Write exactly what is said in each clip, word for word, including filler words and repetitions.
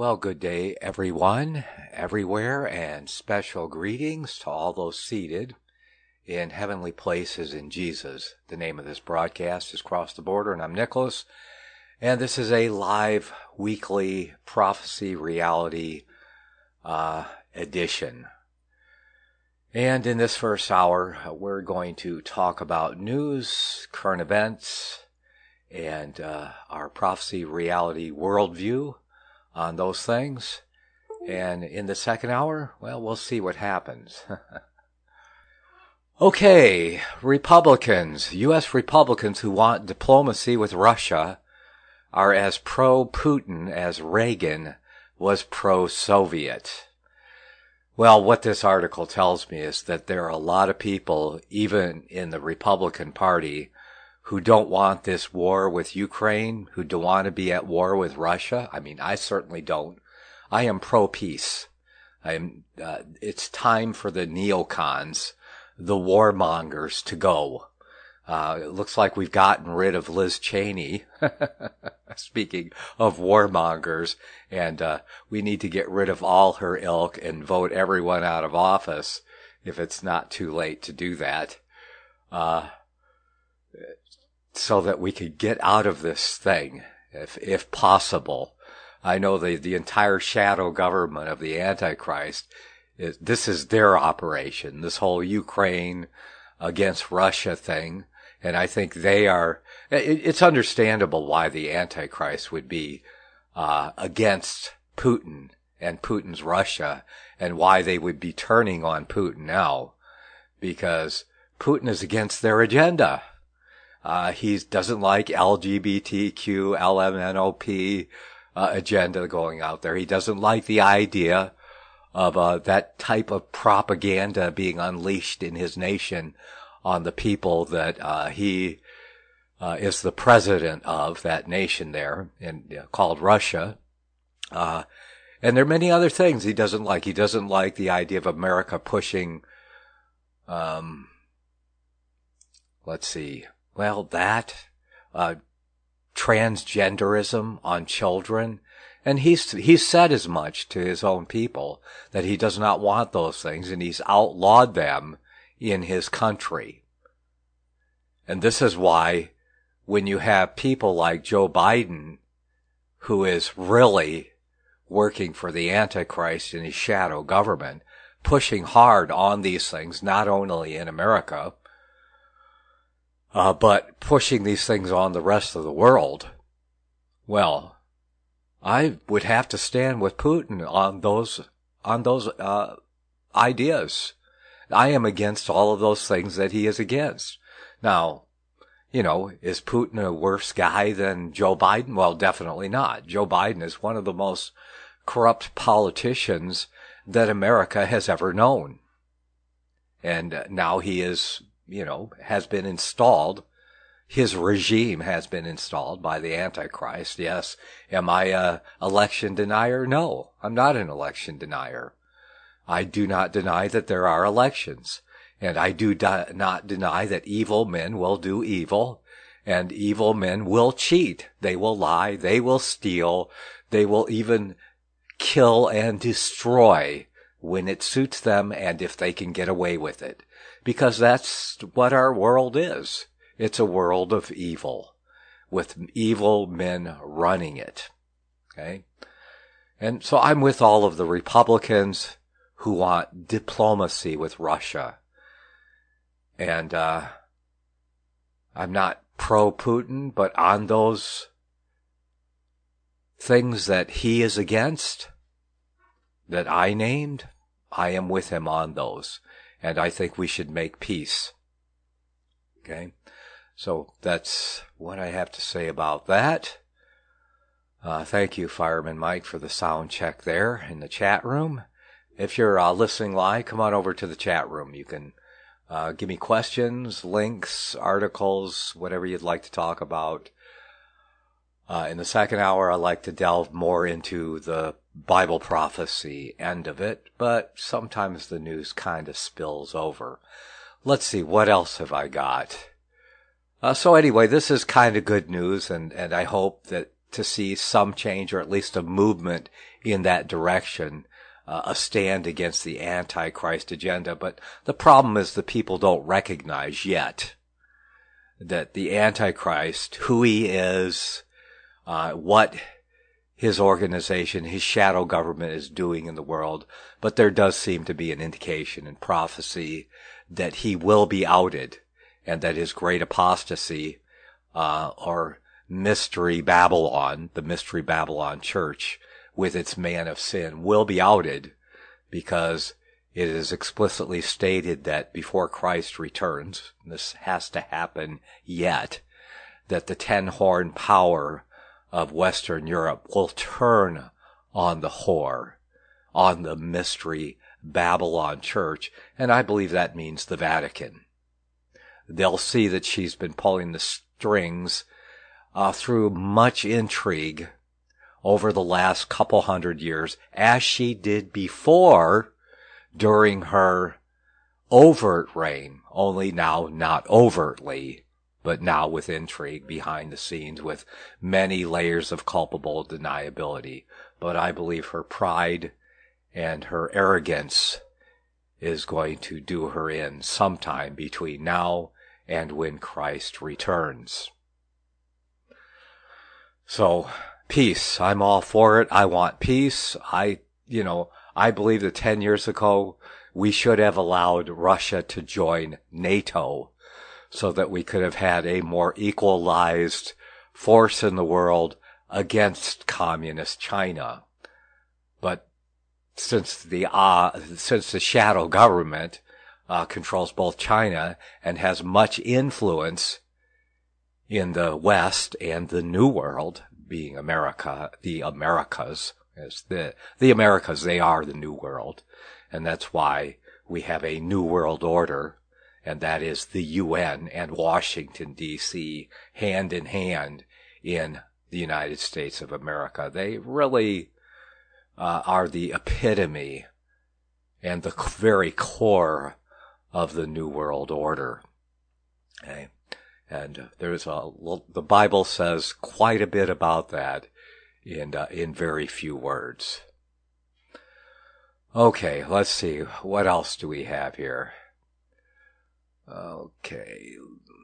Well, good day, everyone, everywhere, and special greetings to all those seated in heavenly places in Jesus. The name of this broadcast is Cross the Border, and I'm Nicholas, and this is a live weekly prophecy reality uh, edition. And in this first hour, we're going to talk about news, current events, and uh, our prophecy reality worldview on those things. And in the second hour, well, we'll see what happens. Okay, Republicans, U S Republicans who want diplomacy with Russia are as pro-Putin as Reagan was pro-Soviet. Well, what this article tells me is that there are a lot of people, even in the Republican Party, who don't want this war with Ukraine, who don't want to be at war with Russia. I mean, I certainly don't. I am pro-peace. I am. Uh, it's time for the neocons, the warmongers, to go. Uh, it looks like we've gotten rid of Liz Cheney. Speaking of warmongers, and uh, we need to get rid of all her ilk and vote everyone out of office if it's not too late to do that. Uh, so that we could get out of this thing, if if possible. I know the, the entire shadow government of the Antichrist, is, this is their operation, this whole Ukraine against Russia thing. And I think they are, it, it's understandable why the Antichrist would be uh, against Putin and Putin's Russia, and why they would be turning on Putin now, because Putin is against their agenda. Uh, he doesn't like L G B T Q, L M N O P uh, agenda going out there. He doesn't like the idea of uh, that type of propaganda being unleashed in his nation on the people that uh, he uh, is the president of, that nation there, and uh, called Russia. Uh, and there are many other things he doesn't like. He doesn't like the idea of America pushing, um, let's see, Well, that, uh, transgenderism on children. And he's, he's said as much to his own people, that he does not want those things, and he's outlawed them in his country. And this is why when you have people like Joe Biden, who is really working for the Antichrist in his shadow government, pushing hard on these things, not only in America, Uh, but pushing these things on the rest of the world, well, I would have to stand with Putin on those, on those, uh, ideas. I am against all of those things that he is against. Now, you know, is Putin a worse guy than Joe Biden? Well, definitely not. Joe Biden is one of the most corrupt politicians that America has ever known. And now he is, you know, has been installed. His regime has been installed by the Antichrist. Yes. Am I a election denier? No, I'm not an election denier. I do not deny that there are elections. And I do di- not deny that evil men will do evil. And evil men will cheat. They will lie. They will steal. They will even kill and destroy when it suits them and if they can get away with it. Because that's what our world is. It's a world of evil, with evil men running it. Okay? And so I'm with all of the Republicans who want diplomacy with Russia. And uh I'm not pro-Putin, but on those things that he is against, that I named, I am with him on those. And I think we should make peace. Okay? So that's what I have to say about that. Uh, thank you, Fireman Mike, for the sound check there in the chat room. If you're uh, listening live, come on over to the chat room. You can uh, give me questions, links, articles, whatever you'd like to talk about. Uh, in the second hour, I like to delve more into the Bible prophecy end of it, but sometimes the news kind of spills over. Let's see, what else have I got? Uh, so anyway, this is kind of good news, and, and I hope that to see some change, or at least a movement in that direction, uh, a stand against the Antichrist agenda. But the problem is the people don't recognize yet that the Antichrist, who he is, uh, what his organization, his shadow government is doing in the world. But there does seem to be an indication in prophecy that he will be outed, and that his great apostasy, uh, or mystery Babylon, the mystery Babylon church with its man of sin, will be outed, because it is explicitly stated that before Christ returns, this has to happen yet, that the ten-horn power of Western Europe will turn on the whore, on the mystery Babylon church, and I believe that means the Vatican. They'll see that she's been pulling the strings uh, through much intrigue over the last couple hundred years, as she did before during her overt reign, only now not overtly, but now with intrigue behind the scenes, with many layers of culpable deniability. But I believe her pride and her arrogance is going to do her in sometime between now and when Christ returns. So, peace. I'm all for it. I want peace. I, you know, I believe that ten years ago we should have allowed Russia to join NATO, so that we could have had a more equalized force in the world against communist China. But since the uh, since the shadow government uh, controls both China and has much influence in the West and the New World, being America, the Americas, as the the Americas, they are the New World, and that's why we have a New World Order. And that is the U N and Washington, D C, hand in hand in the United States of America. They really uh, are the epitome and the very core of the New World Order. Okay. And there's a, the Bible says quite a bit about that in, uh, in very few words. Okay, let's see. What else do we have here? Okay.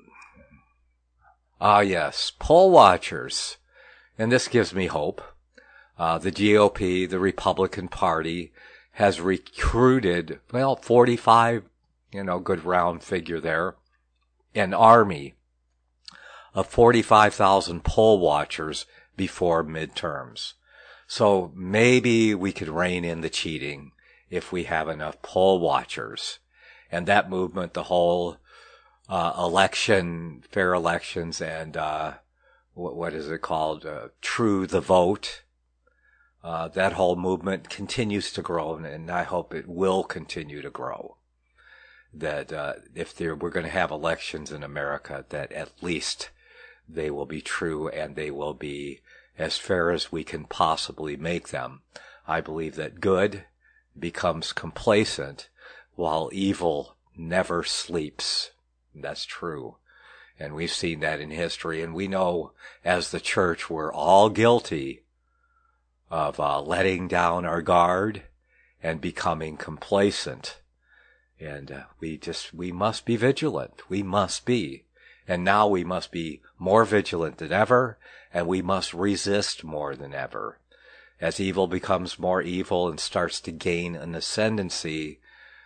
Ah, yes, poll watchers. And this gives me hope. Uh, the G O P, the Republican Party, has recruited, well, forty-five, you know, good round figure there, an army of forty-five thousand poll watchers before midterms. So maybe we could rein in the cheating if we have enough poll watchers. And that movement, the whole uh, election, fair elections, and uh, what, what is it called, uh, True the Vote, uh, that whole movement continues to grow, and I hope it will continue to grow. That uh, if there, we're going to have elections in America, that at least they will be true and they will be as fair as we can possibly make them. I believe that good becomes complacent, while evil never sleeps. That's true. And we've seen that in history. And we know as the church we're all guilty of uh, letting down our guard and becoming complacent. And uh, we just, we must be vigilant. We must be. And now we must be more vigilant than ever, and we must resist more than ever. As evil becomes more evil and starts to gain an ascendancy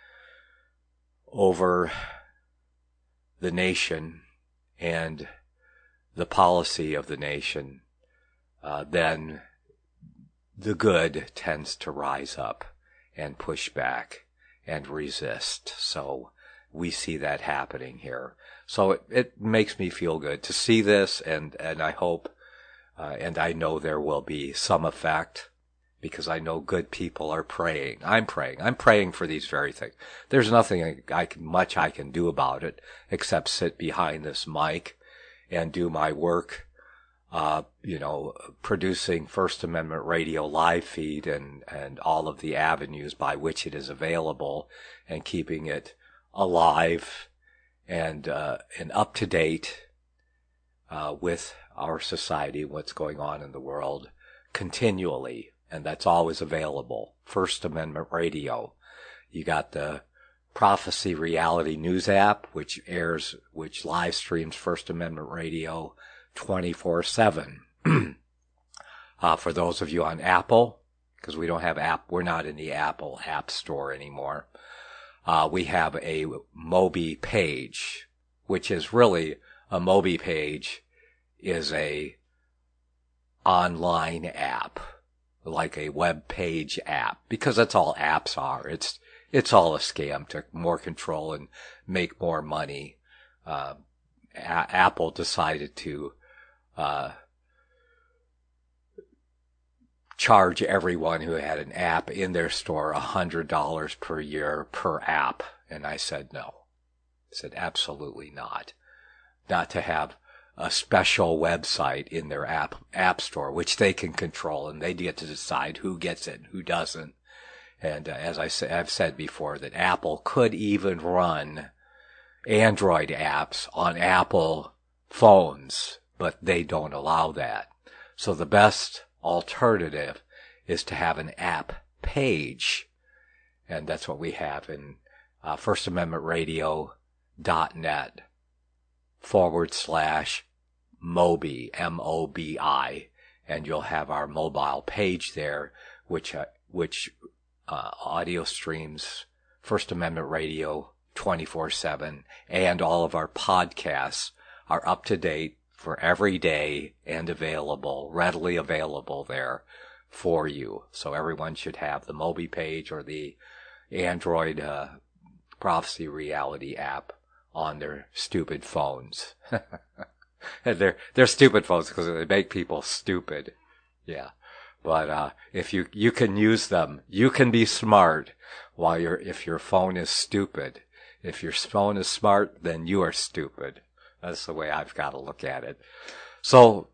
over the nation and the policy of the nation, uh, then the good tends to rise up and push back and resist. So we see that happening here. So it, it makes me feel good to see this, and, and I hope, uh, and I know there will be some effect, because I know good people are praying. I'm praying. I'm praying for these very things. There's nothing I, I can, much I can do about it except sit behind this mic and do my work, uh, you know, producing First Amendment Radio live feed and, and all of the avenues by which it is available, and keeping it alive and, uh, and up to date uh, with our society, what's going on in the world continually. And that's always available. First Amendment Radio. You got the Prophecy Reality News app, which airs, which live streams First Amendment Radio twenty-four seven. uh, for those of you on Apple, because we don't have app, we're not in the Apple App Store anymore. Uh, we have a Mobi page, which is really a Mobi page is a online app, like a web page app, because that's all apps are. It's it's all a scam to more control and make more money. Uh, a- Apple decided to uh, charge everyone who had an app in their store one hundred dollars per year per app, and I said no. I said absolutely not. Not to have a special website in their app app store, which they can control, and they get to decide who gets it and who doesn't. And uh, as I say, I've said before, that Apple could even run Android apps on Apple phones, but they don't allow that. So the best alternative is to have an app page, and that's what we have in uh, First Amendment Radio dot net forward slash Mobi, M O B I, and you'll have our mobile page there, which uh, which uh, audio streams First Amendment Radio twenty-four seven, and all of our podcasts are up to date for every day and available, readily available there for you. So everyone should have the Mobi page or the Android uh, Prophecy Reality app on their stupid phones. And they're, they're stupid phones because they make people stupid. Yeah. But, uh, if you, you can use them, you can be smart while you're, if your phone is stupid. If your phone is smart, then you are stupid. That's the way I've got to look at it. So,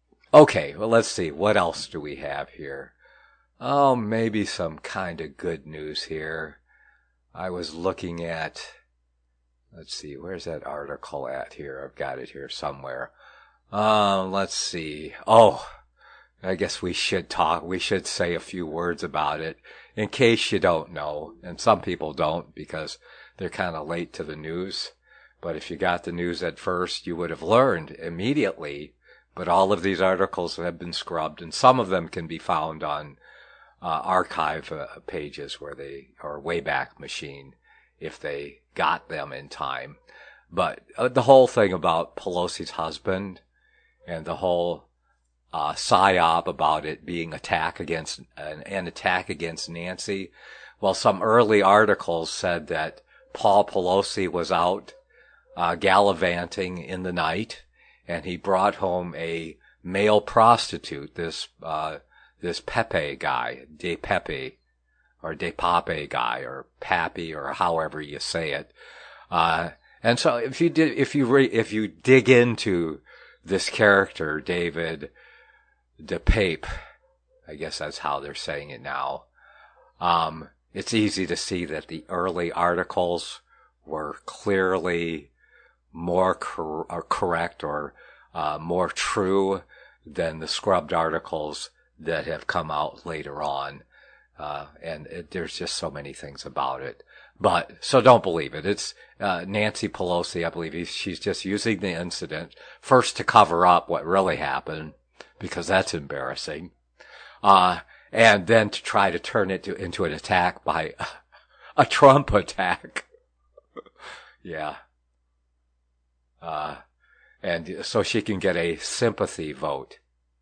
okay, well, let's see. What else do we have here? Oh, maybe some kind of good news here. I was looking at, let's see, where's that article at here? I've got it here somewhere. Um, let's see. Oh, I guess we should talk, we should say a few words about it in case you don't know. And some people don't because they're kind of late to the news. But if you got the news at first, you would have learned immediately. But all of these articles have been scrubbed, and some of them can be found on uh, archive uh, pages where they, or Wayback Machine, if they got them in time. But uh, the whole thing about Pelosi's husband and the whole uh, psyop about it being attack against an, an attack against Nancy. Well, some early articles said that Paul Pelosi was out uh, gallivanting in the night, and he brought home a male prostitute, this uh, this Pepe guy, De Pepe, or De Pape guy, or Pappy, or however you say it. Uh, and so if you did, if you re, if you dig into this character, David De Pape, I guess that's how they're saying it now, um, it's easy to see that the early articles were clearly more cor- or correct or uh, more true than the scrubbed articles that have come out later on. Uh, and it, there's just so many things about it. But, so don't believe it. It's, uh, Nancy Pelosi, I believe he's, she's just using the incident first to cover up what really happened, because that's embarrassing. Uh, and then to try to turn it to, into an attack by a Trump attack. Yeah. Uh, and so she can get a sympathy vote.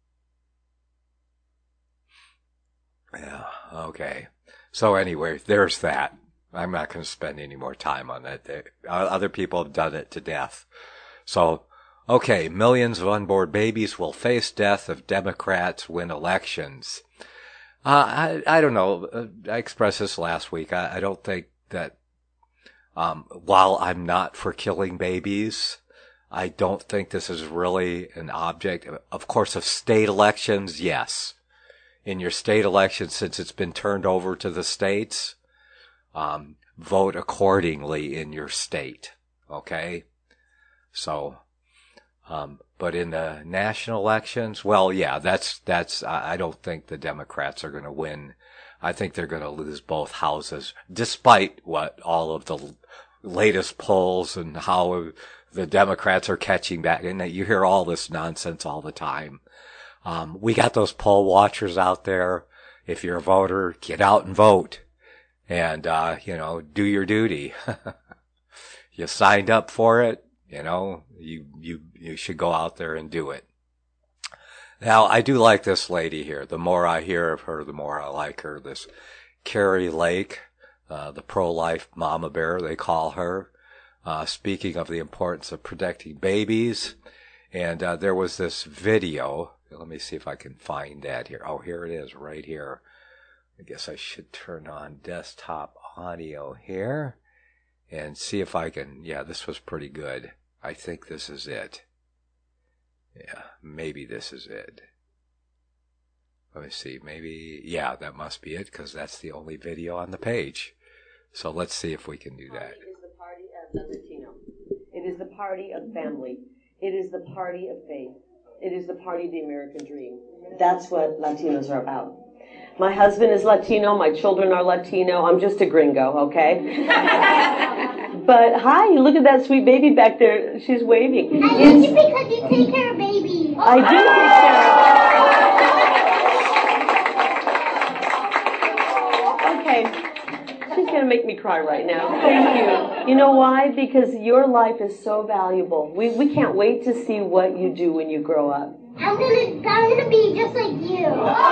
Yeah, okay. So anyway, there's that. I'm not going to spend any more time on that. They, other people have done it to death. So, okay, millions of unborn babies will face death if Democrats win elections. Uh, I, I don't know. I expressed this last week. I, I don't think that, um, while I'm not for killing babies, I don't think this is really an object. Of course, of state elections, yes. In your state election, since it's been turned over to the states, um, vote accordingly in your state. Okay? So, Um, but in the national elections, well, yeah, that's, that's, I don't think the Democrats are going to win. I think they're going to lose both houses, despite what all of the latest polls and how the Democrats are catching back. And you hear all this nonsense all the time. Um, we got those poll watchers out there. If you're a voter, get out and vote. And, uh, you know, do your duty. You signed up for it. You know, you, you, you should go out there and do it. Now, I do like this lady here. The more I hear of her, the more I like her. This Kari Lake, uh, the pro-life mama bear, they call her, uh, speaking of the importance of protecting babies. And, uh, there was this video. Let me see if I can find that here. Oh, here it is right here. I guess I should turn on desktop audio here and see if I can. Yeah, this was pretty good. I think this is it. Yeah, maybe this is it. Let me see. Maybe, yeah, that must be it because that's the only video on the page. So let's see if we can do that. It is the party of the Latino. It is the party of family. It is the party of faith. It is the party of the American dream. That's what Latinos are about. My husband is Latino. My children are Latino. I'm just a gringo, okay? But hi, look at that sweet baby back there. She's waving. I like you because you take care of babies. I do take care of Okay. She's going to make me cry right now. Thank you. You know why? Because your life is so valuable. We we can't wait to see what you do when you grow up. I'm gonna I'm gonna be just like you.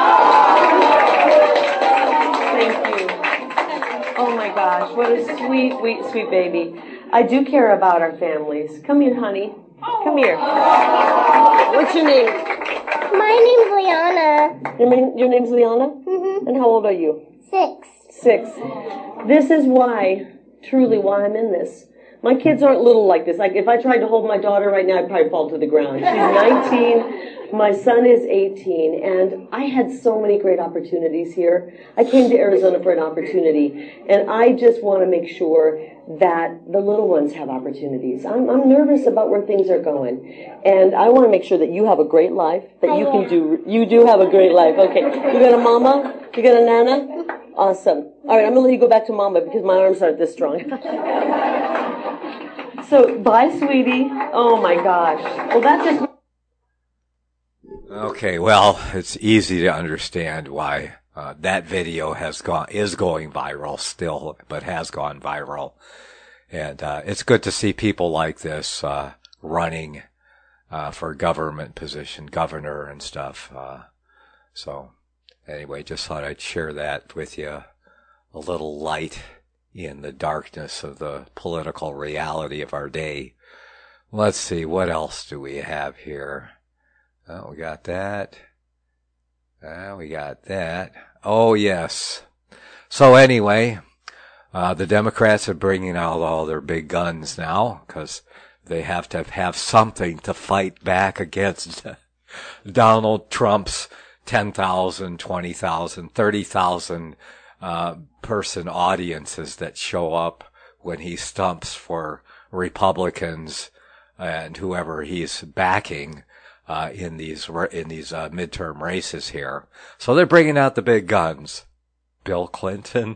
Thank you. Oh my gosh, what a sweet, sweet, sweet baby. I do care about our families. Come here, honey. Come here. What's your name? My name's Liana. Your, name, your name's Liana? Mm-hmm. And how old are you? Six. Six. This is why, truly why I'm in this. My kids aren't little like this. Like if I tried to hold my daughter right now, I'd probably fall to the ground. She's nineteen. My son is eighteen, and I had so many great opportunities here. I came to Arizona for an opportunity, and I just want to make sure that the little ones have opportunities. I'm, I'm nervous about where things are going, and I want to make sure that you have a great life, that you can do, you do have a great life. Okay, you got a mama? You got a nana? Awesome. All right, I'm going to let you go back to mama because my arms aren't this strong. So, bye, sweetie. Oh, my gosh. Well, that just... Okay, well, it's easy to understand why uh, that video has gone is going viral still, but has gone viral. And uh, it's good to see people like this uh, running uh, for government position, governor and stuff. Uh, so, anyway, just thought I'd share that with you. A little light in the darkness of the political reality of our day. Let's see, what else do we have here? Oh, we got that. Uh, we got that. Oh, yes. So anyway, uh, the Democrats are bringing out all their big guns now because they have to have something to fight back against Donald Trump's ten thousand, twenty thousand, thirty thousand uh, person audiences that show up when he stumps for Republicans and whoever he's backing uh, in these in these uh, midterm races here. So they're bringing out the big guns. Bill Clinton.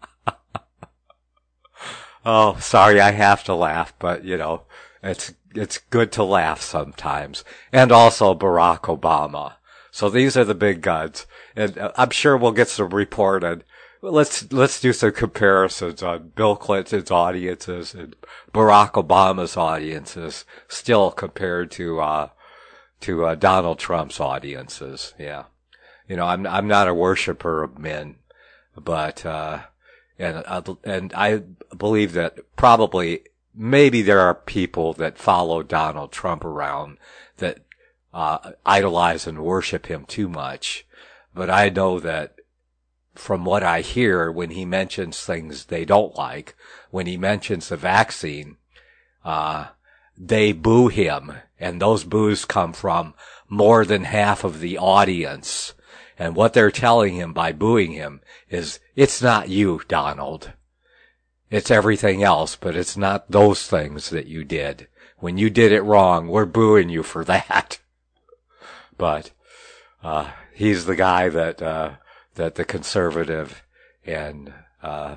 Oh, sorry, I have to laugh, but you know, it's it's good to laugh sometimes. And also Barack Obama. So these are the big guns, and I'm sure we'll get some report on. Let's let's do some comparisons on Bill Clinton's audiences and Barack Obama's audiences, still compared to uh to uh, Donald Trump's audiences. Yeah, you know, I'm I'm not a worshiper of men, but uh and uh, and I believe that probably maybe there are people that follow Donald Trump around that uh idolize and worship him too much, but I know that. From what I hear, when he mentions things they don't like, when he mentions the vaccine, uh, they boo him. And those boos come from more than half of the audience. And what they're telling him by booing him is, it's not you, Donald. It's everything else, but it's not those things that you did when you did it wrong, we're booing you for that. But uh, he's the guy that uh, that the conservative and uh,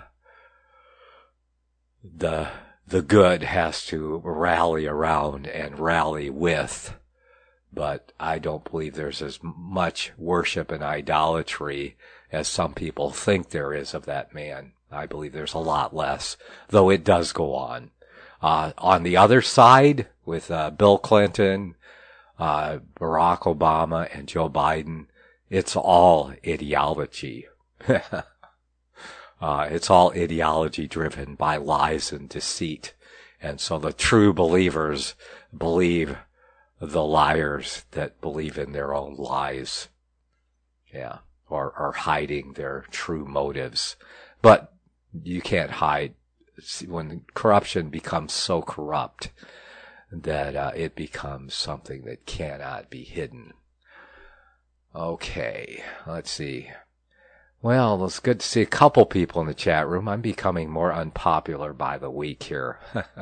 the the good has to rally around and rally with. But I don't believe there's as much worship and idolatry as some people think there is of that man. I believe there's a lot less, though it does go on. Uh, on the other side, with uh, Bill Clinton, uh, Barack Obama, and Joe Biden, it's all ideology. uh, it's all ideology driven by lies and deceit. And so the true believers believe the liars that believe in their own lies. Yeah. Or are hiding their true motives. But you can't hide. When corruption becomes so corrupt that uh, it becomes something that cannot be hidden. Okay, let's see. Well, it's good to see a couple people in the chat room. I'm becoming more unpopular by the week here.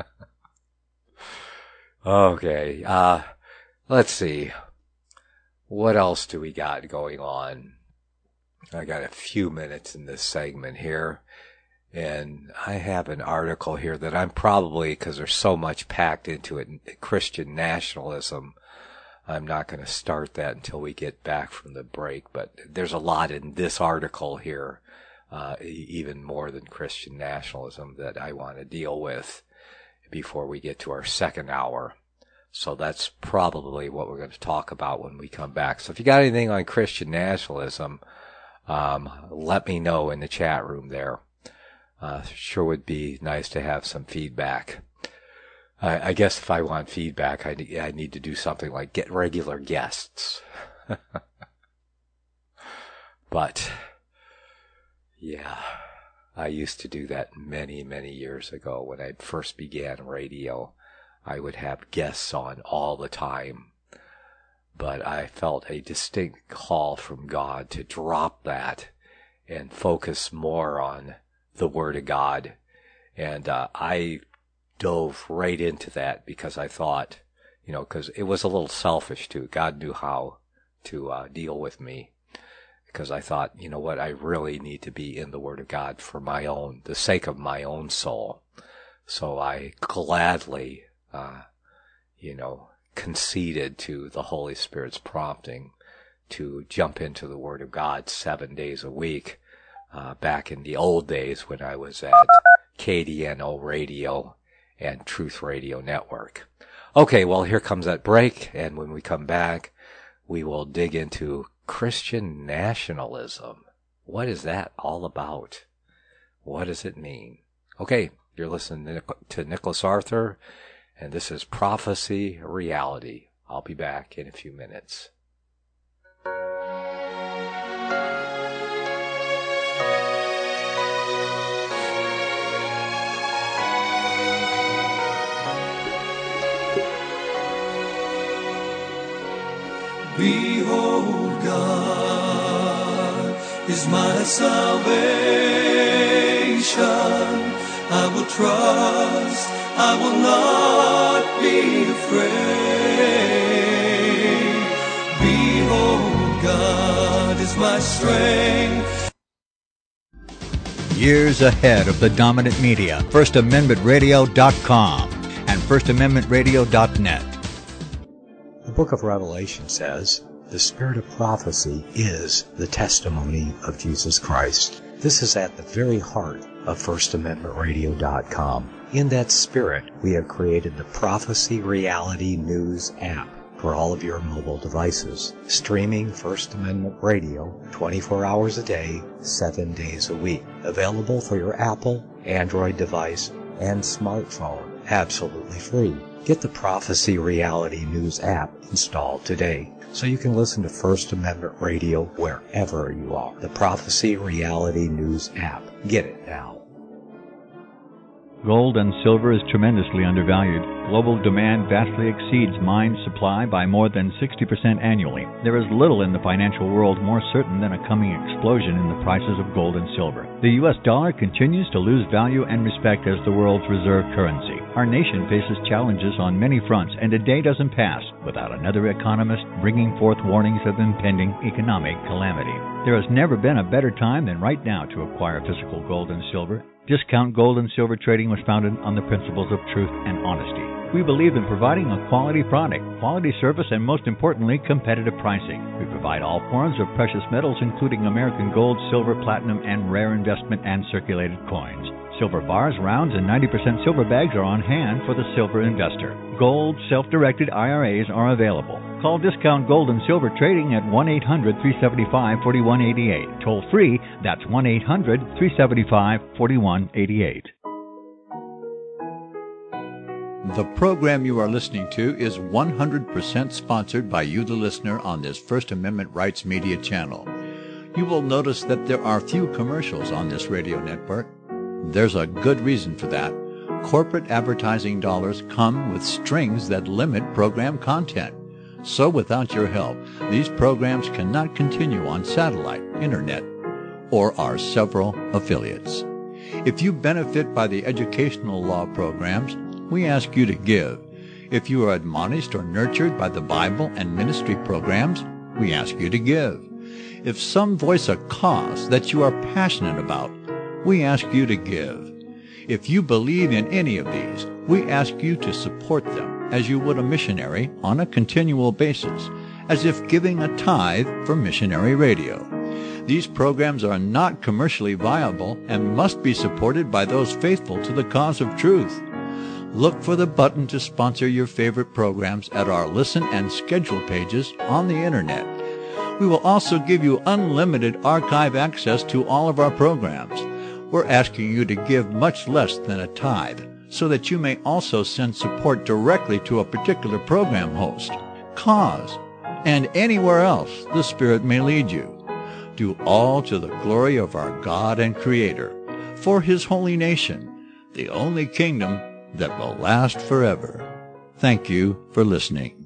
Okay, uh, let's see. What else do we got going on? I got a few minutes in this segment here. And I have an article here that I'm probably, because there's so much packed into it, Christian nationalism, I'm not going to start that until we get back from the break. But there's a lot in this article here, uh, even more than Christian nationalism, that I want to deal with before we get to our second hour. So that's probably what we're going to talk about when we come back. So if you got anything on Christian nationalism, um, let me know in the chat room there. Uh, sure would be nice to have some feedback. I, I guess if I want feedback, I, I need to do something like get regular guests. But, yeah, I used to do that many, many years ago when I first began radio. I would have guests on all the time. But I felt a distinct call from God to drop that and focus more on the Word of God. And uh, I dove right into that because I thought, you know, because it was a little selfish too. God knew how to uh, deal with me. Because I thought, you know what, I really need to be in the Word of God for my own, the sake of my own soul. So I gladly, uh, you know, conceded to the Holy Spirit's prompting to jump into the Word of God seven days a week. Uh, back in the old days when I was at K D N O Radio and Truth Radio Network. Okay, well, here comes that break, and when we come back, we will dig into Christian nationalism. What is that all about? What does it mean? Okay, you're listening to Nicholas Arthur, and this is Prophecy Reality. I'll be back in a few minutes. Behold, God is my salvation. I will trust, I will not be afraid. Behold, God is my strength. Years ahead of the dominant media, First Amendment Radio dot com and First Amendment Radio dot net. The book of Revelation says, the spirit of prophecy is the testimony of Jesus Christ. This is at the very heart of First Amendment Radio dot com. In that spirit, we have created the Prophecy Reality News app for all of your mobile devices, streaming First Amendment Radio twenty-four hours a day, seven days a week. Available for your Apple, Android device, and smartphone, absolutely free. Get the Prophecy Reality News app installed today so you can listen to First Amendment Radio wherever you are. The Prophecy Reality News app. Get it now. Gold and silver is tremendously undervalued. Global demand vastly exceeds mine supply by more than sixty percent annually. There is little in the financial world more certain than a coming explosion in the prices of gold and silver. The U S dollar continues to lose value and respect as the world's reserve currency. Our nation faces challenges on many fronts, and a day doesn't pass without another economist bringing forth warnings of impending economic calamity. There has never been a better time than right now to acquire physical gold and silver. Discount Gold and Silver Trading was founded on the principles of truth and honesty. We believe in providing a quality product, quality service, and most importantly, competitive pricing. We provide all forms of precious metals, including American gold, silver, platinum, and rare investment and circulated coins. Silver bars, rounds, and ninety percent silver bags are on hand for the silver investor. Gold self-directed I R As are available. Call Discount Gold and Silver Trading at one eight hundred, three seven five, four one eight eight. Toll free, that's one eight hundred, three seven five, four one eight eight. The program you are listening to is one hundred percent sponsored by you, the listener, on this First Amendment Rights Media channel. You will notice that there are few commercials on this radio network. There's a good reason for that. Corporate advertising dollars come with strings that limit program content. So without your help, these programs cannot continue on satellite, internet, or our several affiliates. If you benefit by the educational law programs, we ask you to give. If you are admonished or nurtured by the Bible and ministry programs, we ask you to give. If some voice a cause that you are passionate about, we ask you to give. If you believe in any of these, we ask you to support them as you would a missionary on a continual basis, as if giving a tithe for missionary radio. These programs are not commercially viable and must be supported by those faithful to the cause of truth. Look for the button to sponsor your favorite programs at our listen and schedule pages on the internet. We will also give you unlimited archive access to all of our programs. We're asking you to give much less than a tithe, so that you may also send support directly to a particular program host, cause, and anywhere else the Spirit may lead you. Do all to the glory of our God and Creator, for His holy nation, the only kingdom that will last forever. Thank you for listening.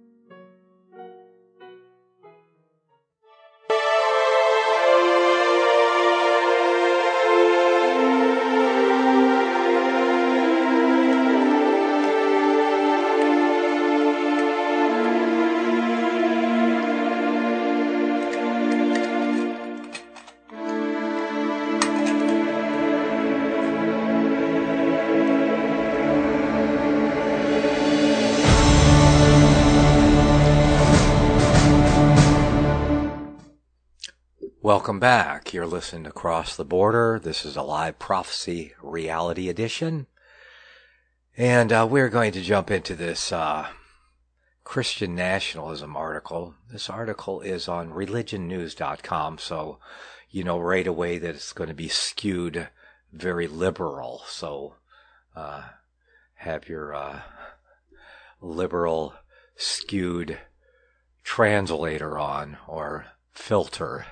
Welcome back. You're listening to Cross the Border. This is a live prophecy reality edition. And uh, we're going to jump into this uh, Christian nationalism article. This article is on religion news dot com, so you know right away that it's going to be skewed very liberal. So uh, have your uh, liberal skewed translator on, or filter.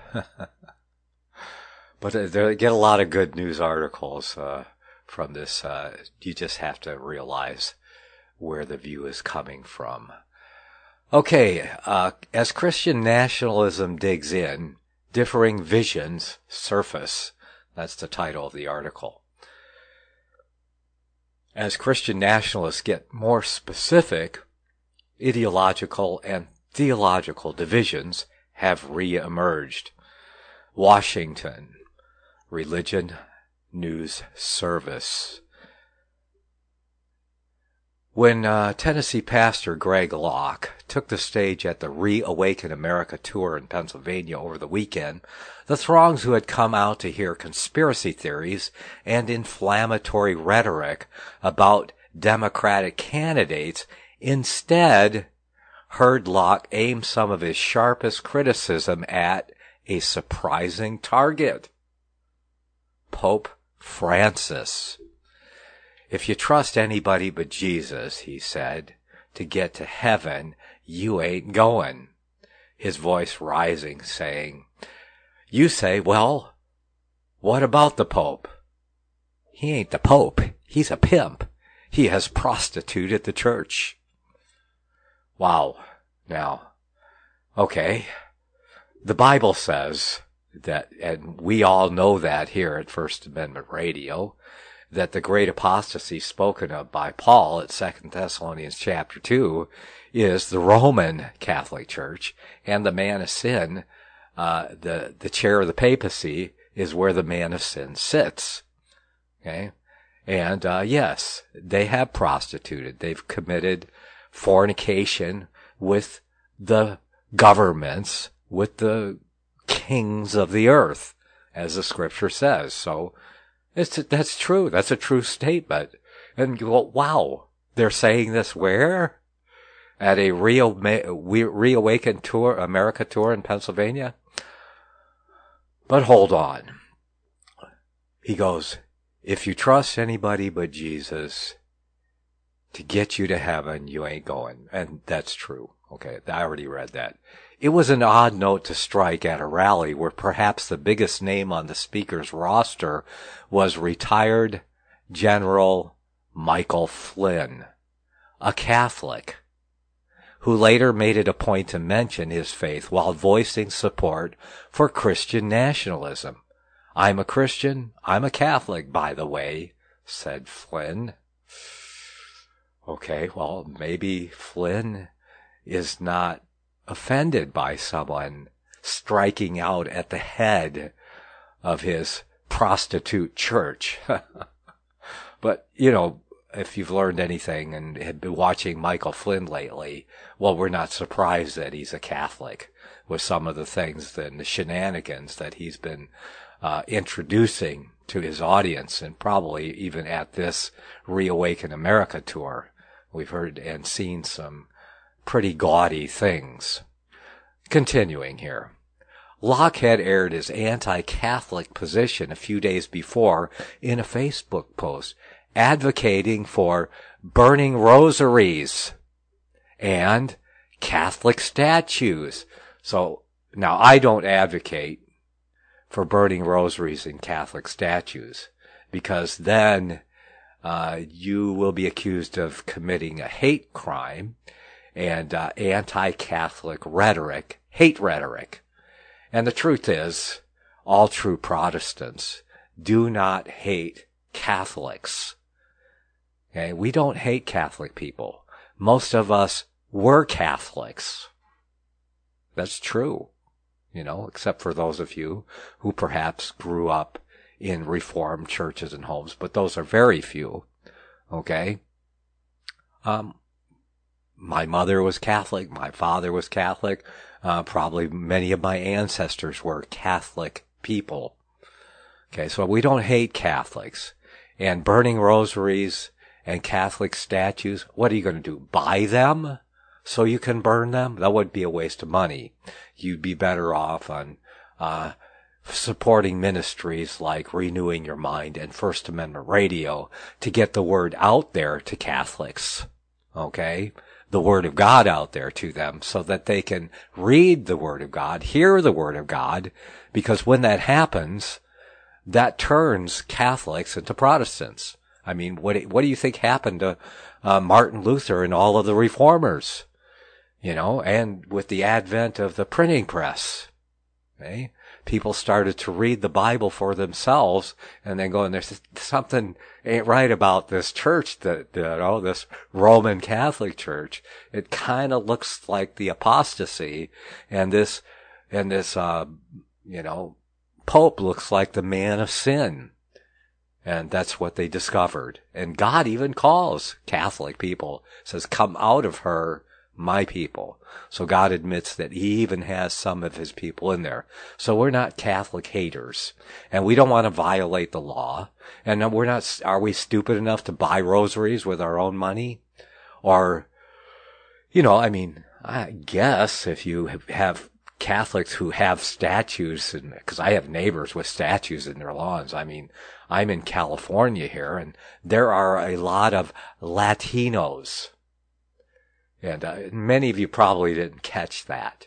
But uh, they get a lot of good news articles uh, from this. Uh, you just have to realize where the view is coming from. Okay, uh, as Christian nationalism digs in, differing visions surface. That's the title of the article. As Christian nationalists get more specific, ideological and theological divisions have re-emerged. Washington, Religion News Service. When uh, Tennessee pastor Greg Locke took the stage at the Reawaken America tour in Pennsylvania over the weekend, the throngs who had come out to hear conspiracy theories and inflammatory rhetoric about Democratic candidates instead heard Locke aim some of his sharpest criticism at a surprising target: Pope Francis. If you trust anybody but Jesus, he said, to get to heaven, you ain't going. His voice rising, saying, you say, well, what about the Pope? He ain't the Pope. He's a pimp. He has prostituted the church. Wow. Now, okay. The Bible says that, and we all know that here at First Amendment Radio, that the great apostasy spoken of by Paul at Second Thessalonians chapter two is the Roman Catholic Church, and the man of sin, uh, the, the chair of the papacy is where the man of sin sits. Okay? And, uh, yes, they have prostituted. They've committed fornication with the governments, with the kings of the earth, as the scripture says. So, it's, that's true. That's a true statement. And you go, wow, they're saying this where? At a Rio, Reawaken tour, America tour in Pennsylvania? But hold on. He goes, if you trust anybody but Jesus to get you to heaven, you ain't going. And that's true. Okay, I already read that. It was an odd note to strike at a rally where perhaps the biggest name on the speaker's roster was retired General Michael Flynn, a Catholic, who later made it a point to mention his faith while voicing support for Christian nationalism. I'm a Christian. I'm a Catholic, by the way, said Flynn. Okay, well, maybe Flynn is not offended by someone striking out at the head of his prostitute church. But, you know, if you've learned anything and have been watching Michael Flynn lately, well, we're not surprised that he's a Catholic with some of the things and the shenanigans that he's been uh, introducing to his audience, and probably even at this Reawaken America tour. We've heard and seen some pretty gaudy things. Continuing here. Locke had aired his anti-Catholic position a few days before in a Facebook post, advocating for burning rosaries and Catholic statues. So, now I don't advocate for burning rosaries and Catholic statues, because then uh, you will be accused of committing a hate crime and uh, anti-Catholic rhetoric, hate rhetoric. And the truth is, all true Protestants do not hate Catholics. Okay, we don't hate Catholic people. Most of us were Catholics. That's true. You know, except for those of you who perhaps grew up in Reformed churches and homes, but those are very few. Okay? Um, my mother was Catholic. My father was Catholic. Uh, probably many of my ancestors were Catholic people. Okay, so we don't hate Catholics. And burning rosaries and Catholic statues, what are you going to do? Buy them so you can burn them? That would be a waste of money. You'd be better off on uh supporting ministries like Renewing Your Mind and First Amendment Radio to get the word out there to Catholics. Okay? The Word of God out there to them so that they can read the Word of God, hear the Word of God, because when that happens, that turns Catholics into Protestants. I mean, what, what do you think happened to uh, Martin Luther and all of the reformers? You know, and with the advent of the printing press, okay, people started to read the Bible for themselves and then going, there's something ain't right about this church, that, you know, this Roman Catholic Church. It kind of looks like the apostasy, and this, and this, uh, you know, Pope looks like the man of sin. And that's what they discovered. And God even calls Catholic people, says, come out of her, my people. So God admits that he even has some of his people in there. So we're not Catholic haters, and we don't want to violate the law. And we're not, are we stupid enough to buy rosaries with our own money? Or, you know, I mean, I guess if you have Catholics who have statues, and because I have neighbors with statues in their lawns. I mean, I'm in California here, and there are a lot of Latinos. And uh, many of you probably didn't catch that.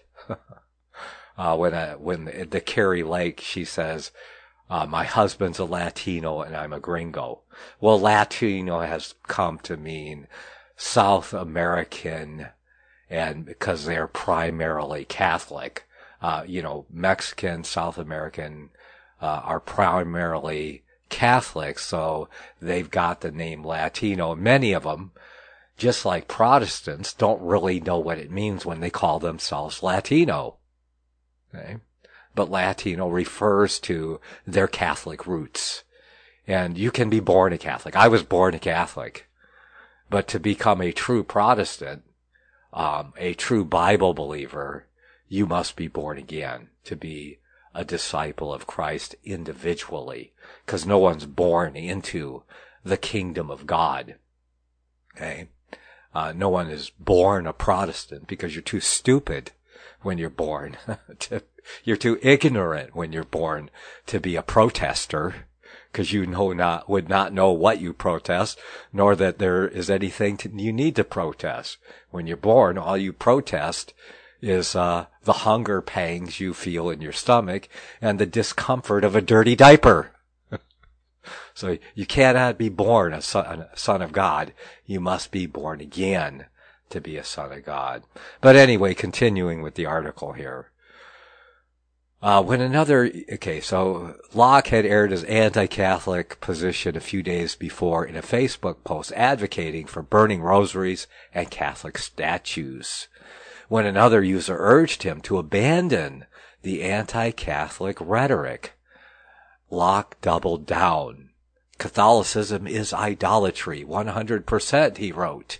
uh, when uh, when the, the Carrie Lake, she says, uh, my husband's a Latino and I'm a gringo. Well, Latino has come to mean South American, and because they're primarily Catholic. Uh, you know, Mexican, South American uh, are primarily Catholic, so they've got the name Latino. Many of them, just like Protestants, don't really know what it means when they call themselves Latino. Okay? But Latino refers to their Catholic roots. And you can be born a Catholic. I was born a Catholic. But to become a true Protestant, um, a true Bible believer, you must be born again to be a disciple of Christ individually. Because no one's born into the kingdom of God. Okay? Uh, no one is born a Protestant because you're too stupid when you're born. to, you're too ignorant when you're born to be a protester, because you know not would not know what you protest, nor that there is anything to, you need to protest. When you're born, all you protest is uh the hunger pangs you feel in your stomach and the discomfort of a dirty diaper. So you cannot be born a son, a son of God. You must be born again to be a son of God. But anyway, continuing with the article here. Uh, when another, okay, so Locke had aired his anti-Catholic position a few days before in a Facebook post advocating for burning rosaries and Catholic statues. When another user urged him to abandon the anti-Catholic rhetoric, Locke doubled down. Catholicism is idolatry, one hundred percent, he wrote.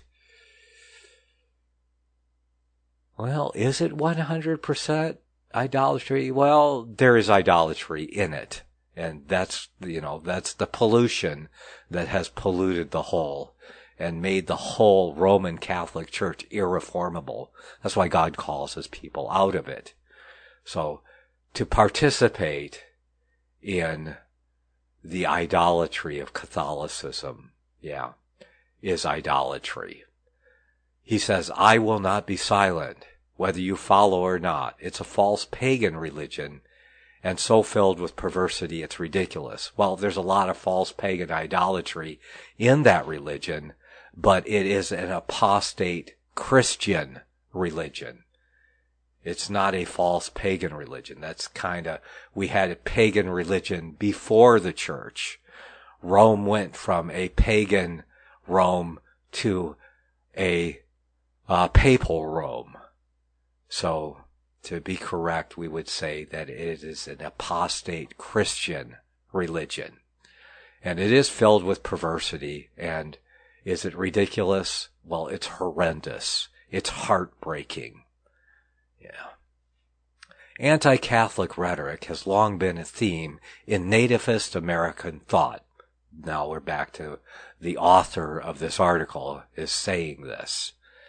Well, is it one hundred percent idolatry? Well, there is idolatry in it. And that's, you know, that's the pollution that has polluted the whole and made the whole Roman Catholic Church irreformable. That's why God calls his people out of it. So, to participate in the idolatry of Catholicism, yeah, is idolatry. He says, I will not be silent, whether you follow or not. It's a false pagan religion, and so filled with perversity it's ridiculous. Well, there's a lot of false pagan idolatry in that religion, but it is an apostate Christian religion. It's not a false pagan religion. That's kind of, we had a pagan religion before the church. Rome went from a pagan Rome to a uh, papal Rome. So, to be correct, we would say that it is an apostate Christian religion. And it is filled with perversity. And is it ridiculous? Well, it's horrendous. It's heartbreaking. Yeah. Anti-Catholic rhetoric has long been a theme in nativist American thought. Now we're back to the author of this article is saying this.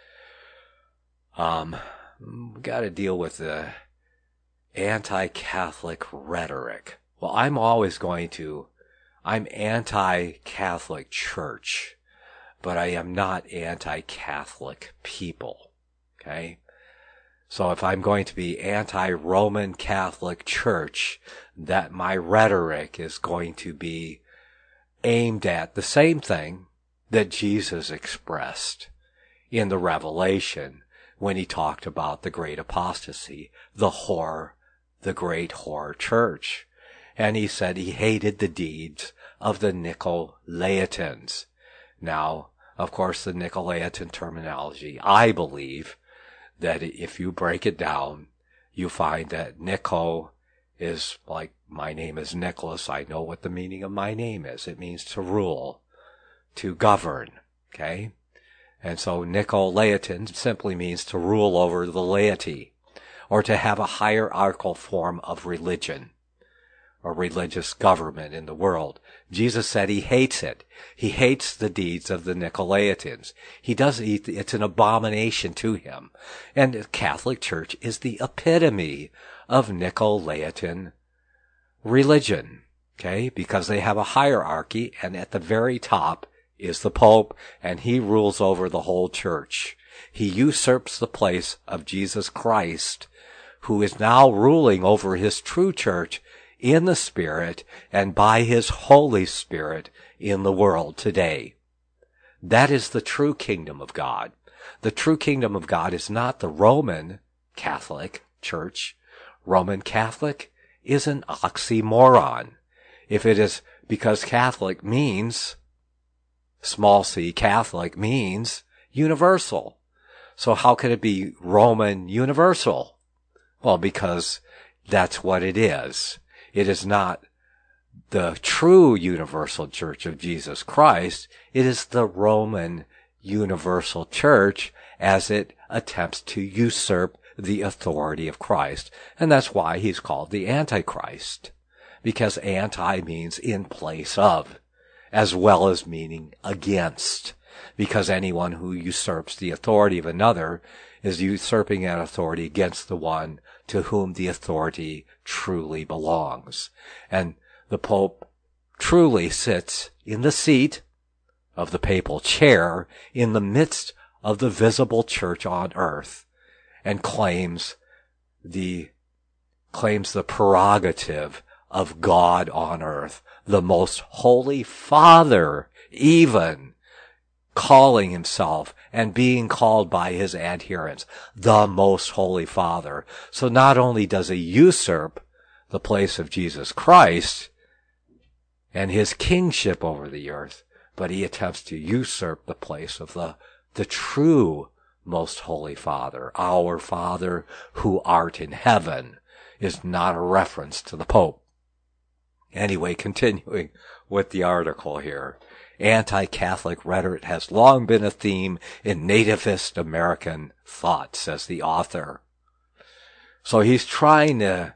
Um, we got to deal with the anti-Catholic rhetoric. Well, I'm always going to, I'm anti-Catholic Church, but I am not anti-Catholic people. Okay? So if I'm going to be anti-Roman Catholic Church, that my rhetoric is going to be aimed at the same thing that Jesus expressed in the Revelation when he talked about the great apostasy, the whore, the great whore church. And he said he hated the deeds of the Nicolaitans. Now, of course, the Nicolaitan terminology, I believe that if you break it down, you find that Nico is like, my name is Nicholas. I know what the meaning of my name is. It means to rule, to govern, okay? And so Nicolaitan simply means to rule over the laity, or to have a hierarchical form of religion, or religious government in the world. Jesus said he hates it. He hates the deeds of the Nicolaitans. He does eat, it's an abomination to him. And the Catholic Church is the epitome of Nicolaitan religion, okay? Because they have a hierarchy, and at the very top is the Pope, and he rules over the whole church. He usurps the place of Jesus Christ, who is now ruling over his true church in the Spirit and by his Holy Spirit in the world today. That is the true kingdom of God. The true kingdom of God is not the Roman Catholic Church. Roman Catholic is an oxymoron. If it is because Catholic means, small c, Catholic means universal. So how can it be Roman universal? Well, because that's what it is. It is not the true universal church of Jesus Christ. It is the Roman universal church as it attempts to usurp the authority of Christ. And that's why he's called the Antichrist. Because anti means in place of, as well as meaning against. Because anyone who usurps the authority of another is usurping that authority against the one to whom the authority truly belongs. And the Pope truly sits in the seat of the papal chair in the midst of the visible church on earth and claims the, claims the prerogative of God on earth, the most holy Father, even calling himself and being called by his adherents the most holy Father. So not only does he usurp the place of Jesus Christ and his kingship over the earth, but he attempts to usurp the place of the, the true most holy Father. Our Father who art in heaven is not a reference to the Pope. Anyway, continuing with the article here. Anti-Catholic rhetoric has long been a theme in nativist American thought, says the author. So he's trying to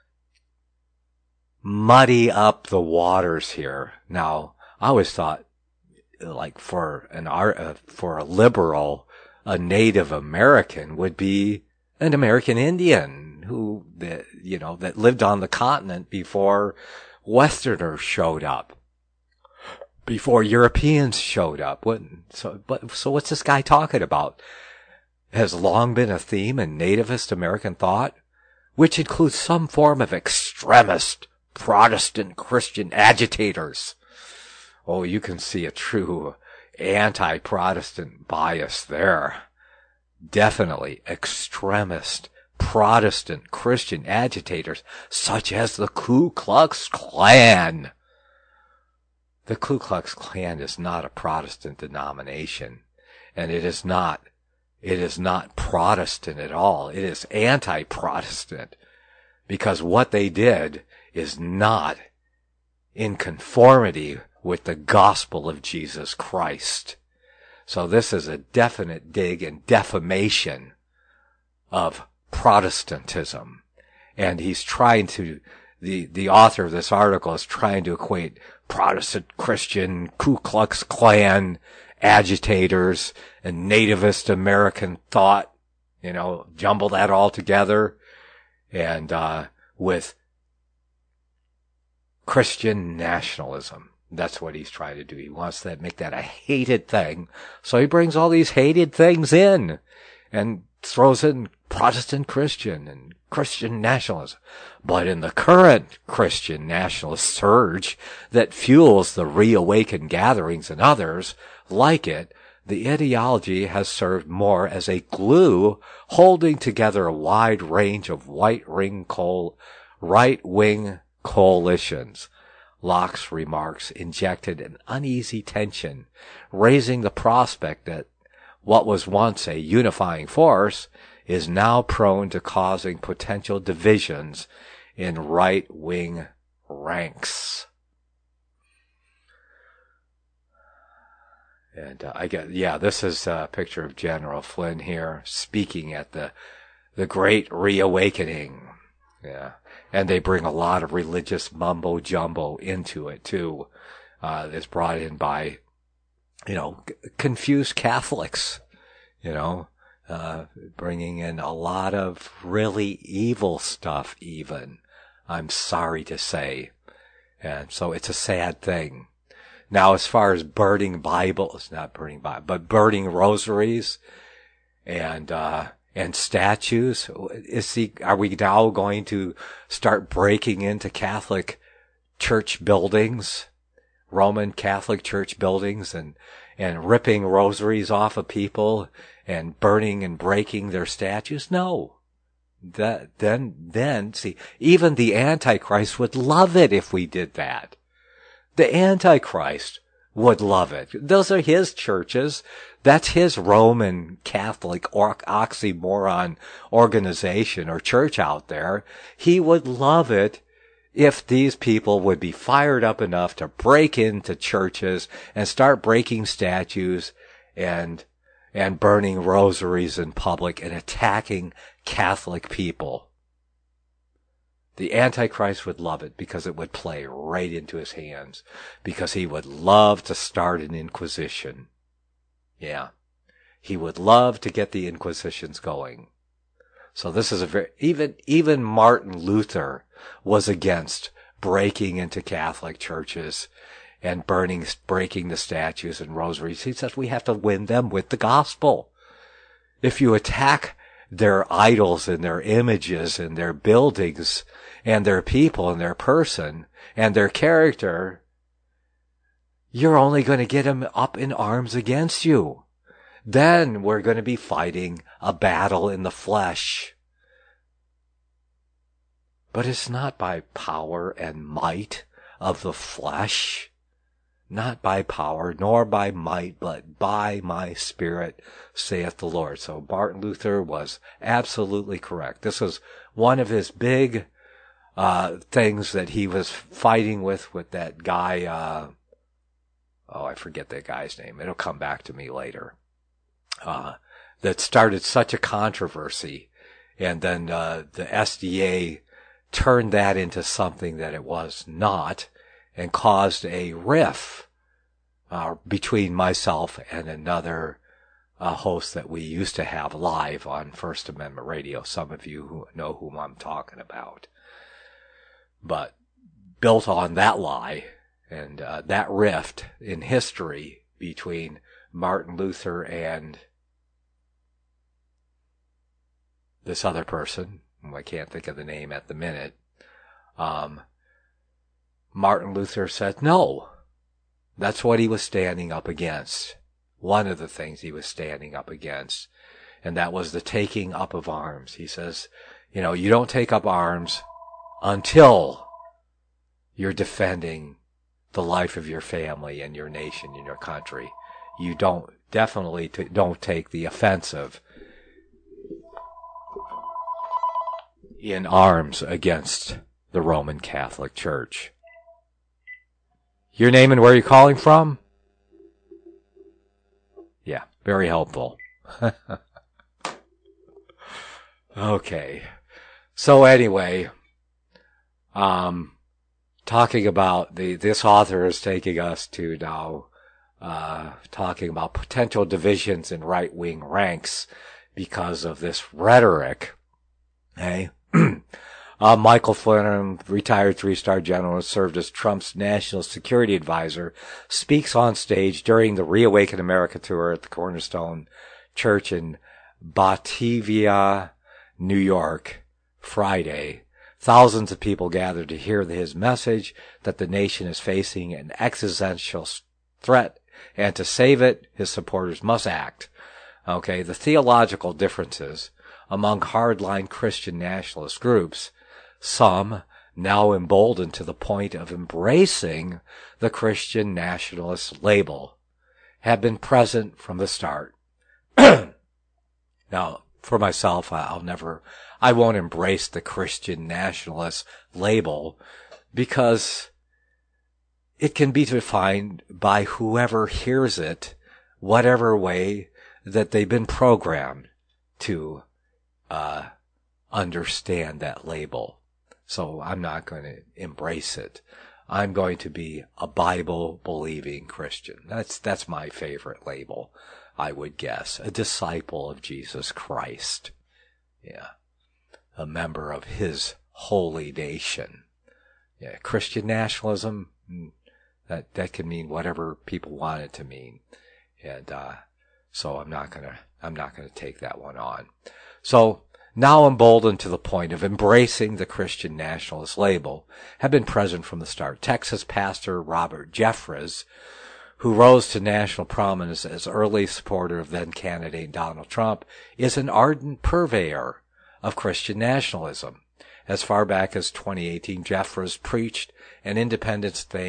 muddy up the waters here. Now, I always thought, like, for an art, uh, for a liberal, a Native American would be an American Indian who, that, you know, that lived on the continent before Westerners showed up. Before Europeans showed up. What, so, but, so what's this guy talking about? Has long been a theme in nativist American thought, which includes some form of extremist Protestant Christian agitators. Oh, you can see a true anti-Protestant bias there. Definitely extremist Protestant Christian agitators, such as the Ku Klux Klan. The Ku Klux Klan is not a Protestant denomination, and it is not, it is not Protestant at all. It is anti-Protestant, because what they did is not in conformity with the gospel of Jesus Christ. So this is a definite dig and defamation of Protestantism, and he's trying to, the, the author of this article is trying to equate Protestant Christian Ku Klux Klan agitators and nativist American thought, you know, jumble that all together, and uh with Christian nationalism. That's what he's trying to do. He wants to make that a hated thing. So he brings all these hated things in and throws in Protestant Christian and Christian nationalism. But in the current Christian nationalist surge that fuels the reawakened gatherings and others like it, the ideology has served more as a glue holding together a wide range of right-wing col- right-wing coalitions. Locke's remarks injected an uneasy tension, raising the prospect that what was once a unifying force is now prone to causing potential divisions in right-wing ranks. And uh, I get, yeah, this is a picture of General Flynn here speaking at the the Great Reawakening. Yeah, and they bring a lot of religious mumbo jumbo into it too. Uh, that's brought in by, you know, c- confused Catholics. You know, uh, bringing in a lot of really evil stuff. Even, I'm sorry to say, and so it's a sad thing. Now, as far as burning Bibles, not burning Bibles, but burning rosaries and, uh, and statues, is the, are we now going to start breaking into Catholic church buildings, Roman Catholic church buildings, and, and ripping rosaries off of people and burning and breaking their statues? No. That, then, then, see, even the Antichrist would love it if we did that. The Antichrist would love it. Those are his churches. That's his Roman Catholic or oxymoron organization or church out there. He would love it if these people would be fired up enough to break into churches and start breaking statues and and burning rosaries in public and attacking Catholic people. The Antichrist would love it because it would play right into his hands, because he would love to start an inquisition. Yeah. He would love to get the inquisitions going. So this is a very, even, even Martin Luther was against breaking into Catholic churches and burning, breaking the statues and rosaries. He says we have to win them with the gospel. If you attack their idols and their images and their buildings and their people and their person and their character, you're only going to get them up in arms against you. Then we're going to be fighting a battle in the flesh. But it's not by power and might of the flesh, not by power nor by might, but by my Spirit, saith the Lord. So Martin Luther was absolutely correct. This was one of his big uh things that he was fighting with, with that guy, uh oh, I forget that guy's name. It'll come back to me later. Uh, that started such a controversy. And then, uh, the S D A turned that into something that it was not and caused a riff, uh, between myself and another, uh, host that we used to have live on First Amendment Radio. Some of you who know whom I'm talking about. But built on that lie and, uh, that rift in history between Martin Luther and this other person, I can't think of the name at the minute, um, Martin Luther said no. That's what he was standing up against. One of the things he was standing up against. And that was the taking up of arms. He says, you know, you don't take up arms until you're defending the life of your family and your nation and your country. You don't, definitely t- don't take the offensive in arms against the Roman Catholic Church. Your name and where you're calling from? Yeah, very helpful. Okay. So anyway, um, talking about the, this author is taking us to now, uh, talking about potential divisions in right-wing ranks because of this rhetoric. Hey, uh, Michael Flynn, retired three-star general, served as Trump's national security advisor, speaks on stage during the Reawaken America tour at the Cornerstone Church in Batavia, New York, Friday. Thousands of people gathered to hear his message that the nation is facing an existential threat, and to save it, his supporters must act. Okay, the theological differences among hardline Christian nationalist groups, some now emboldened to the point of embracing the Christian nationalist label, have been present from the start. Now, for myself, I'll never, I won't embrace the Christian nationalist label because it can be defined by whoever hears it, whatever way that they've been programmed to uh understand that label. So I'm not going to embrace it. I'm going to be a Bible-believing Christian. That's that's my favorite label, I would guess. A disciple of Jesus Christ. Yeah. A member of his holy nation. Yeah, Christian nationalism, that that can mean whatever people want it to mean. And uh so I'm not going to I'm not going to take that one on. So, now emboldened to the point of embracing the Christian nationalist label, have been present from the start. Texas pastor Robert Jeffress, who rose to national prominence as early supporter of then-candidate Donald Trump, is an ardent purveyor of Christian nationalism. As far back as twenty eighteen, Jeffress preached an Independence Day,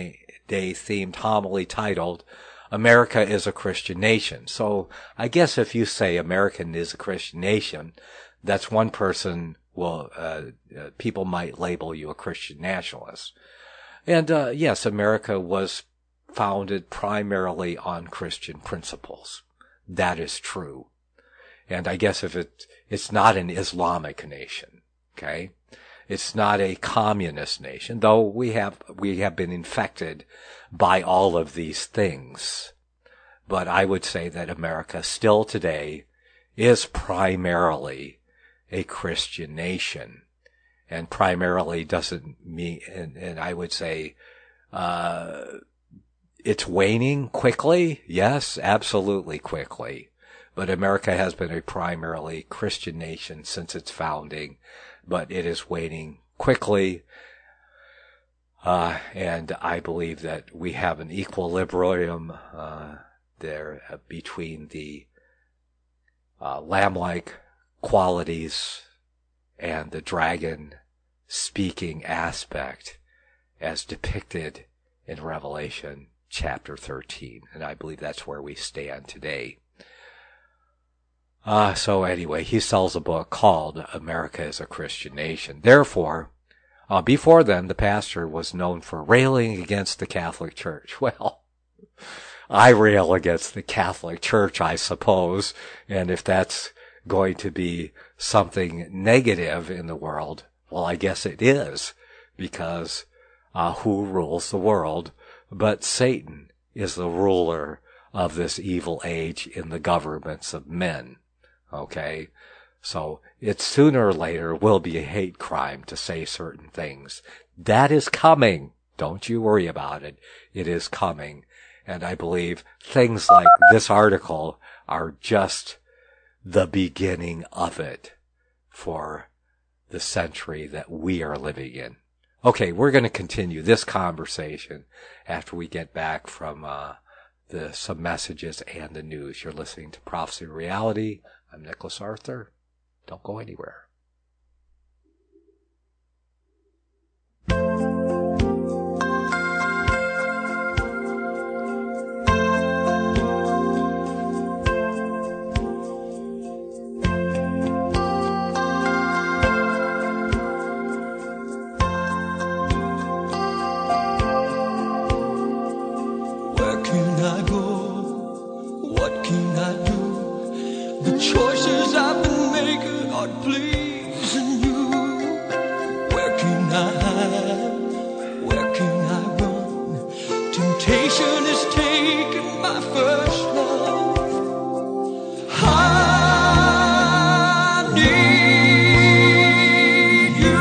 Day themed homily titled, America is a Christian Nation. So I guess if you say American is a Christian nation, that's one person will, uh, uh, people might label you a Christian nationalist. And, uh, yes, America was founded primarily on Christian principles. That is true. And I guess if it, it's not an Islamic nation, okay? It's not a communist nation, though we have, we have been infected by all of these things. But I would say that America still today is primarily a Christian nation. And primarily doesn't mean, and, and I would say, uh, it's waning quickly. Yes, absolutely quickly. But America has been a primarily Christian nation since its founding, but it is waning quickly. Uh, and I believe that we have an equilibrium, uh, there uh, between the, uh, lamb-like qualities and the dragon speaking aspect as depicted in Revelation chapter thirteen. And I believe that's where we stand today. Uh, so anyway, he sells a book called America is a Christian Nation. Therefore, uh, before then, the pastor was known for railing against the Catholic Church. Well, I rail against the Catholic Church, I suppose. And if that's going to be something negative in the world, well, I guess it is, because uh, who rules the world but Satan is the ruler of this evil age in the governments of men. Okay? So it sooner or later will be a hate crime to say certain things. That is coming. Don't you worry about it. It is coming. And I believe things like this article are just the beginning of it for the century that we are living in. Okay, we're going to continue this conversation after we get back from uh, the some messages and the news. You're listening to Prophecy and Reality. I'm Nicholas Arthur. Don't go anywhere. Choices I've been making aren't pleasing you. Where can I hide? Where can I run? Temptation has taken my first love. I need you.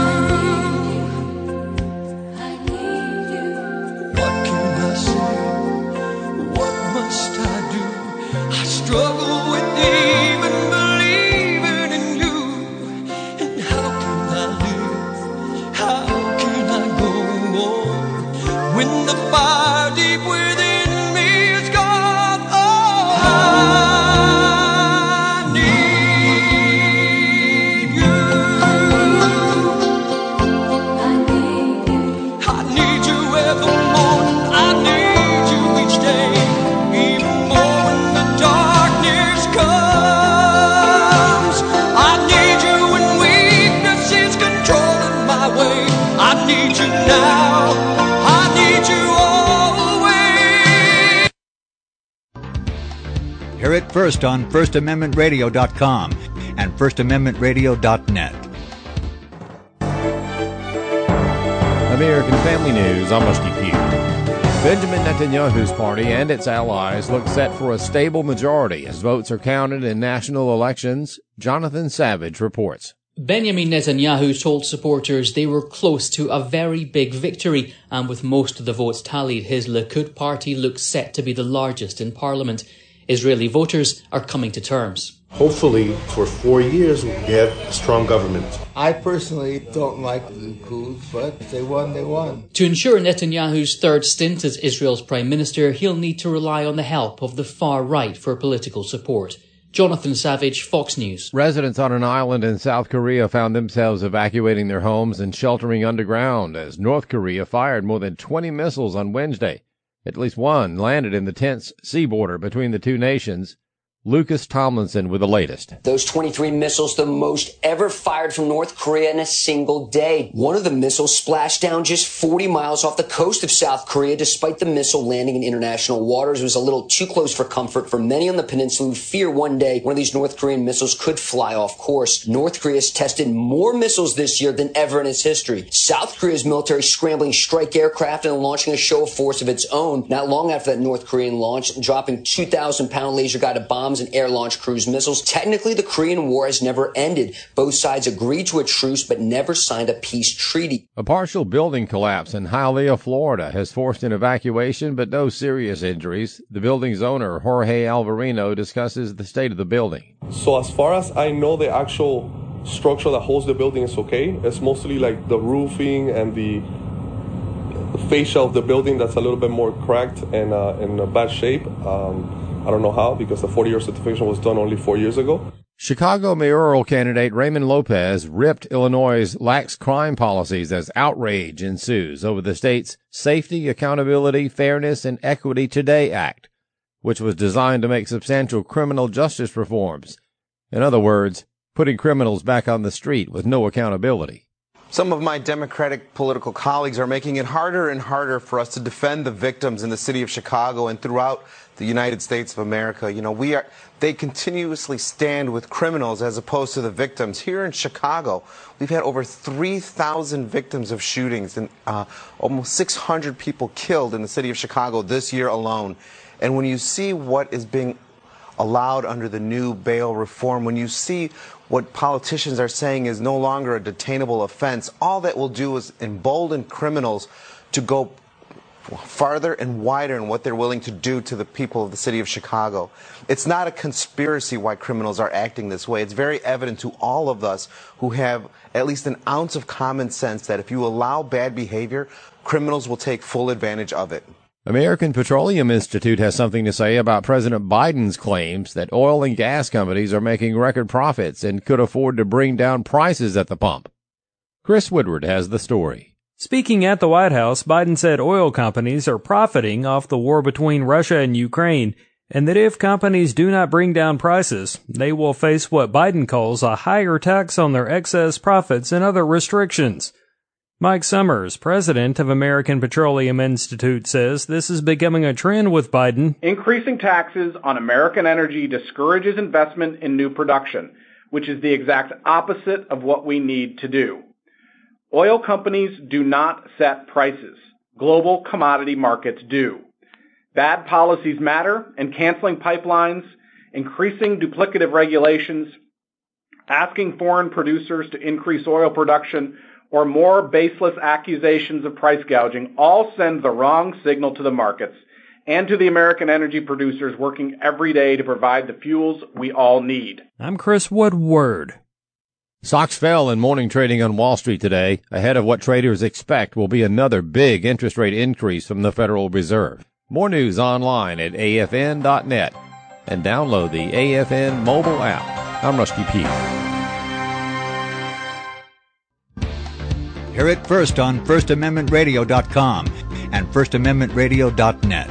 I need you. What can I say? What must I do? I struggle with even believing in you. And how can I live? How can I go on when the fire deep within me is gone? Oh, I need you. I need you. I need you every morning. I need you each day. Even more when the darkness comes. I need you when weakness is controlling my way. I need you now. I need you always. Hear it first on first amendment radio dot com and first amendment radio dot net. American Family News, I'm Rusty Pugh. Benjamin Netanyahu's party and its allies look set for a stable majority as votes are counted in national elections. Jonathan Savage reports. Benjamin Netanyahu told supporters they were close to a very big victory, and with most of the votes tallied, his Likud party looks set to be the largest in parliament. Israeli voters are coming to terms. Hopefully, for four years, we'll get a strong government. I personally don't like the Likud, but if they won, they won. To ensure Netanyahu's third stint as Israel's prime minister, he'll need to rely on the help of the far right for political support. Jonathan Savage, Fox News. Residents on an island in South Korea found themselves evacuating their homes and sheltering underground as North Korea fired more than twenty missiles on Wednesday. At least one landed in the tense sea border between the two nations. Lucas Tomlinson with the latest. Those twenty-three missiles, the most ever fired from North Korea in a single day. One of the missiles splashed down just forty miles off the coast of South Korea, despite the missile landing in international waters. It was a little too close for comfort for many on the peninsula who fear one day one of these North Korean missiles could fly off course. North Korea has tested more missiles this year than ever in its history. South Korea's military scrambling strike aircraft and launching a show of force of its own. Not long after that North Korean launch, dropping two thousand pound laser-guided bombs and air-launched cruise missiles. Technically, the Korean War has never ended. Both sides agreed to a truce, but never signed a peace treaty. A partial building collapse in Hialeah, Florida, has forced an evacuation, but no serious injuries. The building's owner, Jorge Alvarino, discusses the state of the building. So as far as I know, the actual structure that holds the building is okay. It's mostly like the roofing and the fascia of the building that's a little bit more cracked and uh, in a bad shape. Um, I don't know how, because the forty-year certification was done only four years ago. Chicago mayoral candidate Raymond Lopez ripped Illinois' lax crime policies as outrage ensues over the state's Safety, Accountability, Fairness, and Equity Today Act, which was designed to make substantial criminal justice reforms. In other words, putting criminals back on the street with no accountability. Some of my Democratic political colleagues are making it harder and harder for us to defend the victims in the city of Chicago and throughout the United States of America. You know, we are, they continuously stand with criminals as opposed to the victims. Here in Chicago, we've had over three thousand victims of shootings and uh, almost six hundred people killed in the city of Chicago this year alone. And when you see what is being allowed under the new bail reform, when you see what politicians are saying is no longer a detainable offense, all that will do is embolden criminals to go farther and wider in what they're willing to do to the people of the city of Chicago. It's not a conspiracy why criminals are acting this way. It's very evident to all of us who have at least an ounce of common sense that if you allow bad behavior, criminals will take full advantage of it. American Petroleum Institute has something to say about President Biden's claims that oil and gas companies are making record profits and could afford to bring down prices at the pump. Chris Woodward has the story. Speaking at the White House, Biden said oil companies are profiting off the war between Russia and Ukraine, and that if companies do not bring down prices, they will face what Biden calls a higher tax on their excess profits and other restrictions. Mike Summers, president of American Petroleum Institute, says this is becoming a trend with Biden. Increasing taxes on American energy discourages investment in new production, which is the exact opposite of what we need to do. Oil companies do not set prices. Global commodity markets do. Bad policies matter, and canceling pipelines, increasing duplicative regulations, asking foreign producers to increase oil production, or more baseless accusations of price gouging all send the wrong signal to the markets and to the American energy producers working every day to provide the fuels we all need. I'm Chris Woodward. Stocks fell in morning trading on Wall Street today, ahead of what traders expect will be another big interest rate increase from the Federal Reserve. More news online at A F N dot net and download the A F N mobile app. I'm Rusty Peete. Hear it first on First Amendment Radio dot com and First Amendment Radio dot net.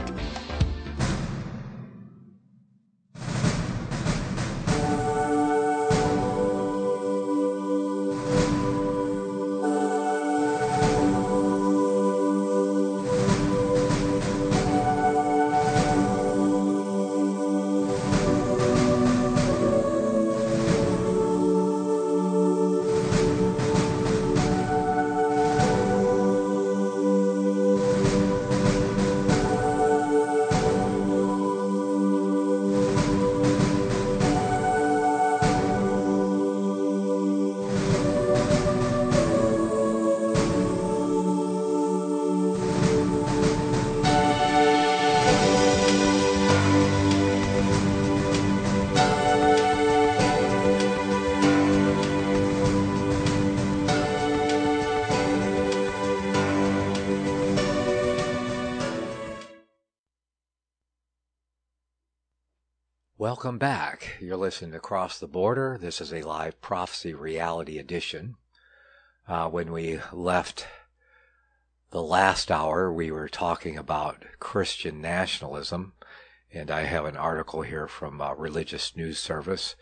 Welcome back. You're listening to Across the Border. This is a live prophecy reality edition. Uh, when we left the last hour, we were talking about Christian nationalism, and I have an article here from uh, Religious News Service,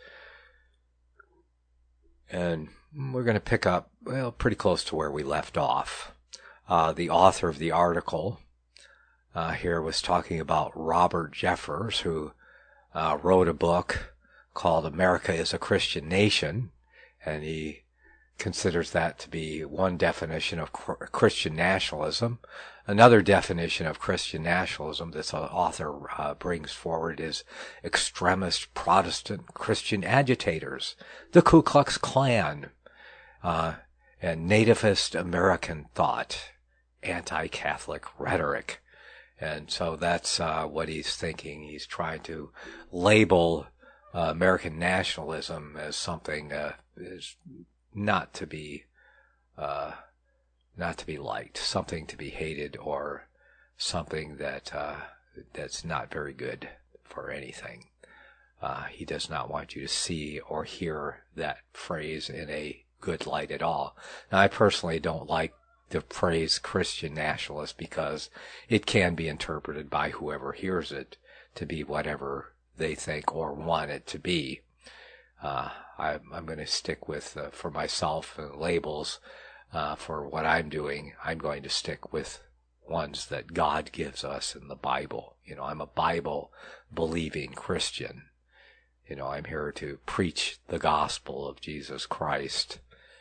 and we're going to pick up, well, pretty close to where we left off. Uh, the author of the article uh, here was talking about Robert Jeffress, who Uh, wrote a book called America is a Christian Nation, and he considers that to be one definition of Christian nationalism. Another definition of Christian nationalism this author uh, brings forward is extremist Protestant Christian agitators, the Ku Klux Klan, uh, and nativist American thought, anti-Catholic rhetoric. And so that's uh, what he's thinking. He's trying to label uh, American nationalism as something uh, is not to be uh, not to be liked, something to be hated, or something that uh, that's not very good for anything. Uh, he does not want you to see or hear that phrase in a good light at all. Now, I personally don't like the phrase Christian nationalist because it can be interpreted by whoever hears it to be whatever they think or want it to be. Uh, I, I'm going to stick with, uh, for myself, uh, labels uh, for what I'm doing. I'm going to stick with ones that God gives us in the Bible. You know, I'm a Bible-believing Christian. You know, I'm here to preach the gospel of Jesus Christ.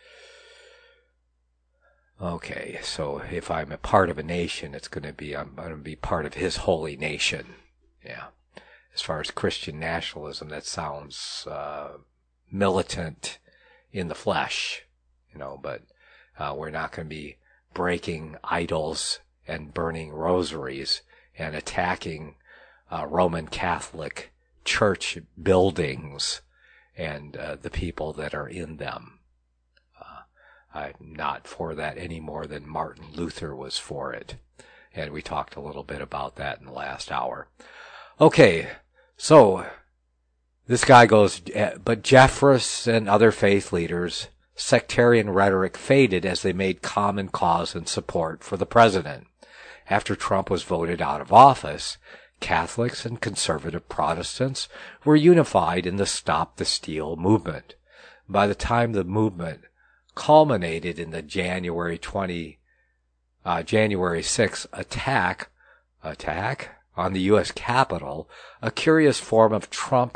Okay, so if I'm a part of a nation, it's going to be, I'm going to be part of his holy nation. Yeah. As far as Christian nationalism, that sounds uh, militant in the flesh, you know, but uh, we're not going to be breaking idols and burning rosaries and attacking uh, Roman Catholic church buildings and uh, the people that are in them. I'm not for that any more than Martin Luther was for it. And we talked a little bit about that in the last hour. Okay, so this guy goes, but Jeffress and other faith leaders, sectarian rhetoric faded as they made common cause and support for the president. After Trump was voted out of office, Catholics and conservative Protestants were unified in the Stop the Steal movement. By the time the movement culminated in the January twentieth, uh, January sixth attack, attack on the U S Capitol, a curious form of Trump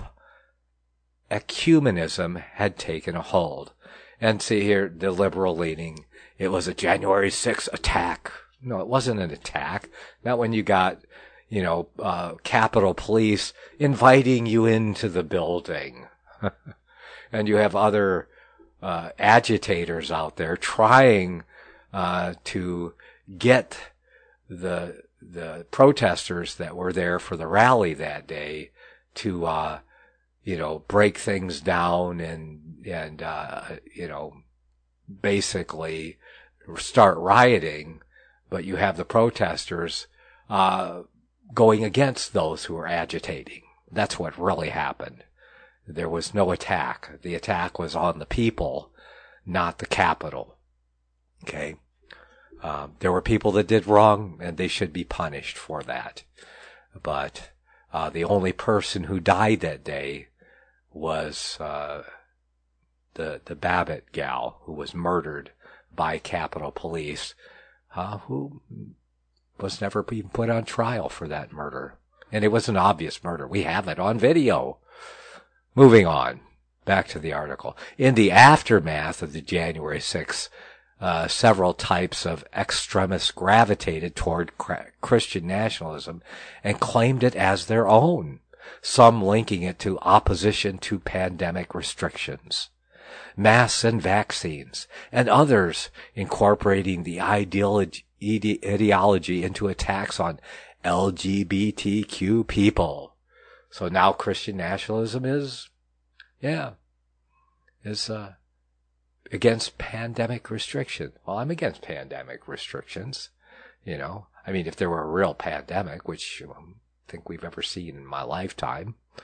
ecumenism had taken a hold. And see here, the liberal leaning, it was a January sixth attack. No, it wasn't an attack. Not when you got, you know, uh, Capitol Police inviting you into the building. And you have other Uh, agitators out there trying uh, to get the the protesters that were there for the rally that day to uh, you know break things down and and uh, you know basically start rioting, but you have the protesters uh, going against those who are agitating. That's what really happened. There was no attack. The attack was on the people, not the Capitol. Okay? Um, there were people that did wrong, and they should be punished for that. But uh, the only person who died that day was uh, the the Babbitt gal, who was murdered by Capitol Police, uh, who was never even put on trial for that murder. And it was an obvious murder. We have it on video. Moving on, back to the article. In the aftermath of the January sixth, uh, several types of extremists gravitated toward Christian nationalism and claimed it as their own, some linking it to opposition to pandemic restrictions, masks and vaccines, and others incorporating the ideology, ideology into attacks on L G B T Q people. So now Christian nationalism is, yeah, is uh, against pandemic restriction. Well, I'm against pandemic restrictions, you know. I mean, if there were a real pandemic, which I don't think we've ever seen in my lifetime,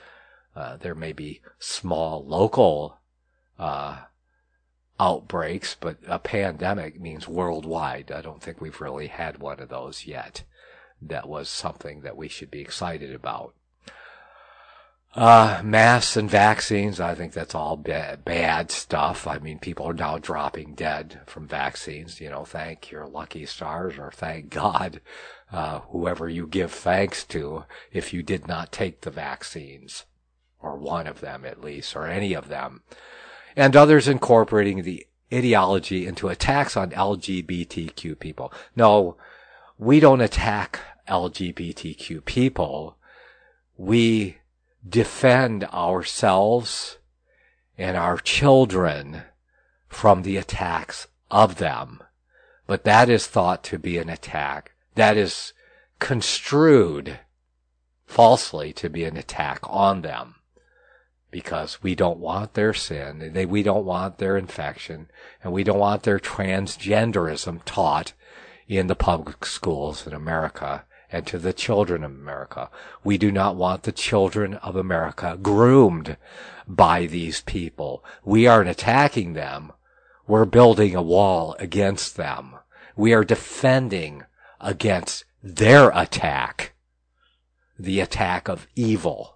Uh, there may be small local uh, outbreaks, but a pandemic means worldwide. I don't think we've really had one of those yet. That was something that we should be excited about. Uh, masks and vaccines, I think that's all bad, bad stuff. I mean, people are now dropping dead from vaccines. You know, thank your lucky stars, or thank God, uh, whoever you give thanks to, if you did not take the vaccines, or one of them at least, or any of them. And others incorporating the ideology into attacks on L G B T Q people. No, we don't attack L G B T Q people. We defend ourselves and our children from the attacks of them. But that is thought to be an attack. That is construed falsely to be an attack on them, because we don't want their sin, they, we don't want their infection, and we don't want their transgenderism taught in the public schools in America and to the children of America. We do not want the children of America groomed by these people. We aren't attacking them. We're building a wall against them. We are defending against their attack, the attack of evil.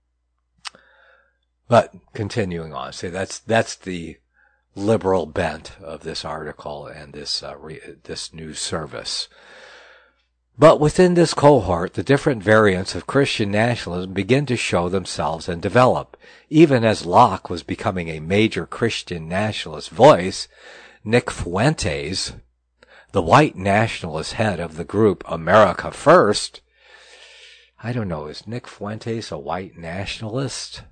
But continuing on, see, that's that's the liberal bent of this article and this uh, re, this news service. But within this cohort, the different variants of Christian nationalism begin to show themselves and develop. Even as Locke was becoming a major Christian nationalist voice, Nick Fuentes, the white nationalist head of the group America First, I don't know, is Nick Fuentes a white nationalist?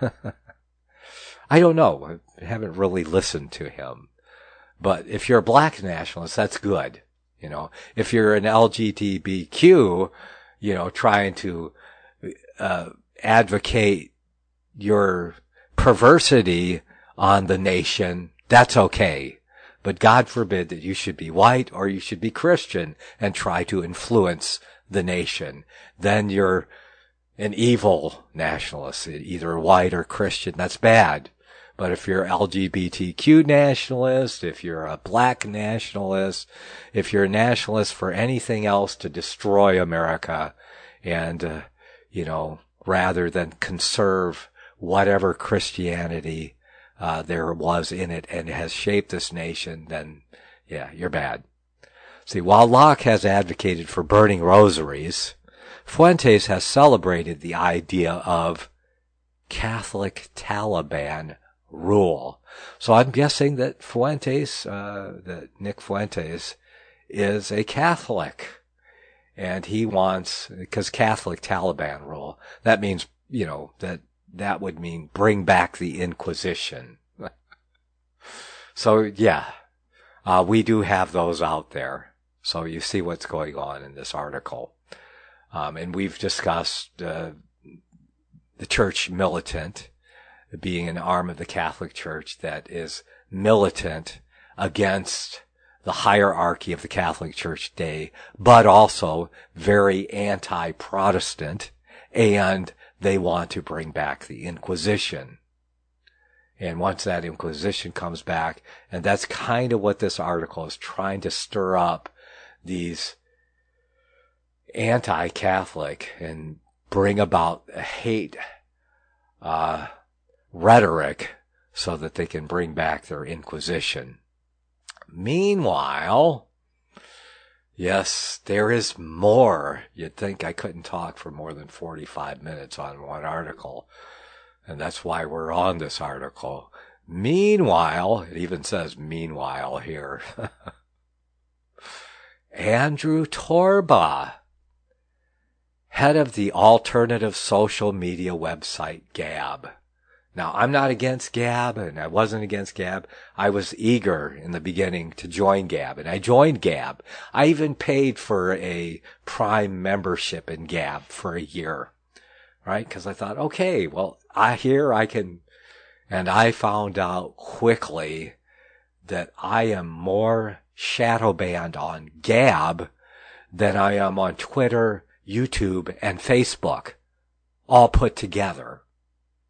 I don't know. I haven't really listened to him. But if you're a black nationalist, that's good. You know, if you're an L G B T Q, you know, trying to uh, advocate your perversity on the nation, that's okay. But God forbid that you should be white or you should be Christian and try to influence the nation. Then you're an evil nationalist, either white or Christian. That's bad. But if you're L G B T Q nationalist, if you're a black nationalist, if you're a nationalist for anything else to destroy America and, uh, you know, rather than conserve whatever Christianity uh, there was in it and has shaped this nation, then, yeah, you're bad. See, while Locke has advocated for burning rosaries, Fuentes has celebrated the idea of Catholic Taliban rule. So I'm guessing that Fuentes, uh, that Nick Fuentes is a Catholic, and he wants, because Catholic Taliban rule, that means, you know, that, that would mean bring back the Inquisition. So yeah, uh, we do have those out there. So you see what's going on in this article. Um, and we've discussed, uh, the church militant being an arm of the Catholic Church that is militant against the hierarchy of the Catholic Church today, but also very anti-Protestant, and they want to bring back the Inquisition. And once that Inquisition comes back, and that's kind of what this article is trying to stir up, these anti-Catholic and bring about a hate uh rhetoric so that they can bring back their Inquisition. Meanwhile, yes, there is more. You'd think I couldn't talk for more than forty-five minutes on one article, and that's why we're on this article. Meanwhile, it even says meanwhile here, Andrew Torba, head of the alternative social media website Gab. Now, I'm not against Gab, and I wasn't against Gab. I was eager in the beginning to join Gab, and I joined Gab. I even paid for a Prime membership in Gab for a year, right? Because I thought, okay, well, I here I can, and I found out quickly that I am more shadow banned on Gab than I am on Twitter, YouTube, and Facebook, all put together.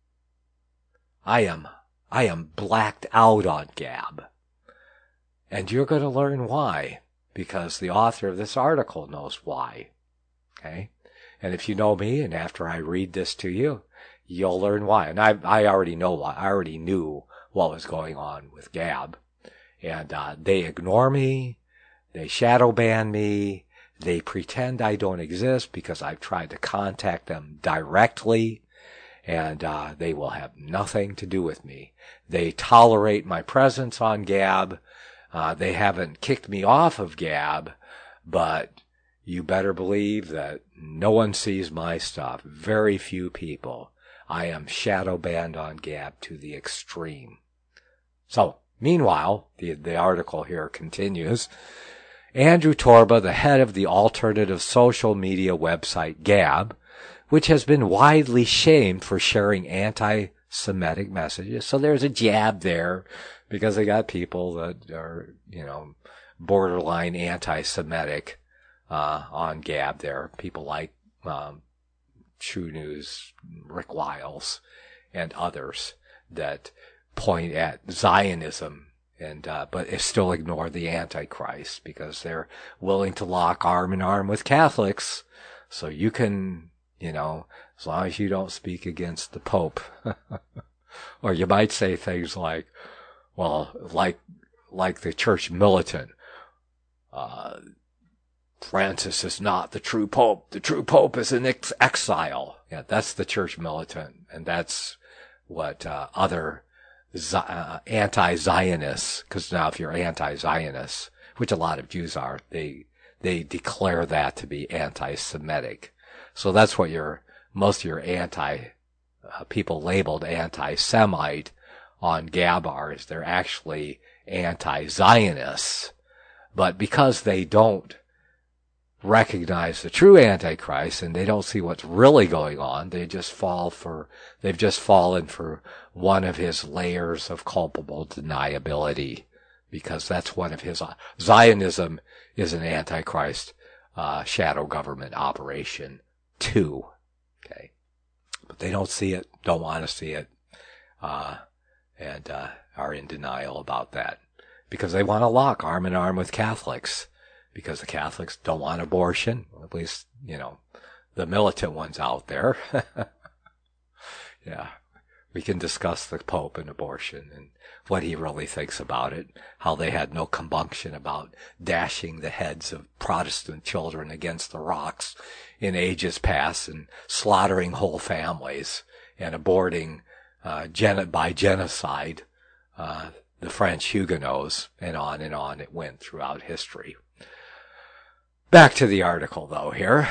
I am, I am blacked out on Gab. And you're going to learn why, because the author of this article knows why. Okay? And if you know me, and after I read this to you, you'll learn why. And I, I already know why. I already knew what was going on with Gab. And uh, they ignore me. They shadow ban me. They pretend I don't exist because I've tried to contact them directly. And uh, they will have nothing to do with me. They tolerate my presence on Gab. Uh, they haven't kicked me off of Gab, but you better believe that no one sees my stuff. Very few people. I am shadow banned on Gab to the extreme. So, meanwhile, the, the article here continues. Andrew Torba, the head of the alternative social media website Gab, which has been widely shamed for sharing anti-Semitic messages. So there's a jab there because they got people that are, you know, borderline anti-Semitic uh, on Gab there. People like um, True News, Rick Wiles, and others that point at Zionism, and uh, but still ignore the Antichrist because they're willing to lock arm in arm with Catholics. So you can, you know, as long as you don't speak against the Pope. Or you might say things like, well, like like the church militant, uh, Francis is not the true Pope. The true Pope is in ex- exile. Yeah, that's the church militant, and that's what uh, other Z- uh, anti-Zionists, because now if you're anti-Zionist, which a lot of Jews are, they they declare that to be anti-Semitic. So that's what your most of your anti uh, people labeled anti-Semite on Gab are, is they're actually anti-Zionists. But because they don't recognize the true Antichrist and they don't see what's really going on, they just fall for, they've just fallen for one of his layers of culpable deniability, because that's one of his, uh, Zionism is an Antichrist, uh, shadow government operation too. Okay. But they don't see it, don't want to see it, uh, and, uh, are in denial about that because they want to lock arm in arm with Catholics. Because the Catholics don't want abortion, at least, you know, the militant ones out there. Yeah, we can discuss the Pope and abortion and what he really thinks about it, how they had no compunction about dashing the heads of Protestant children against the rocks in ages past and slaughtering whole families and aborting uh, gen- by genocide uh, the French Huguenots, and on and on it went throughout history. Back to the article, though, here.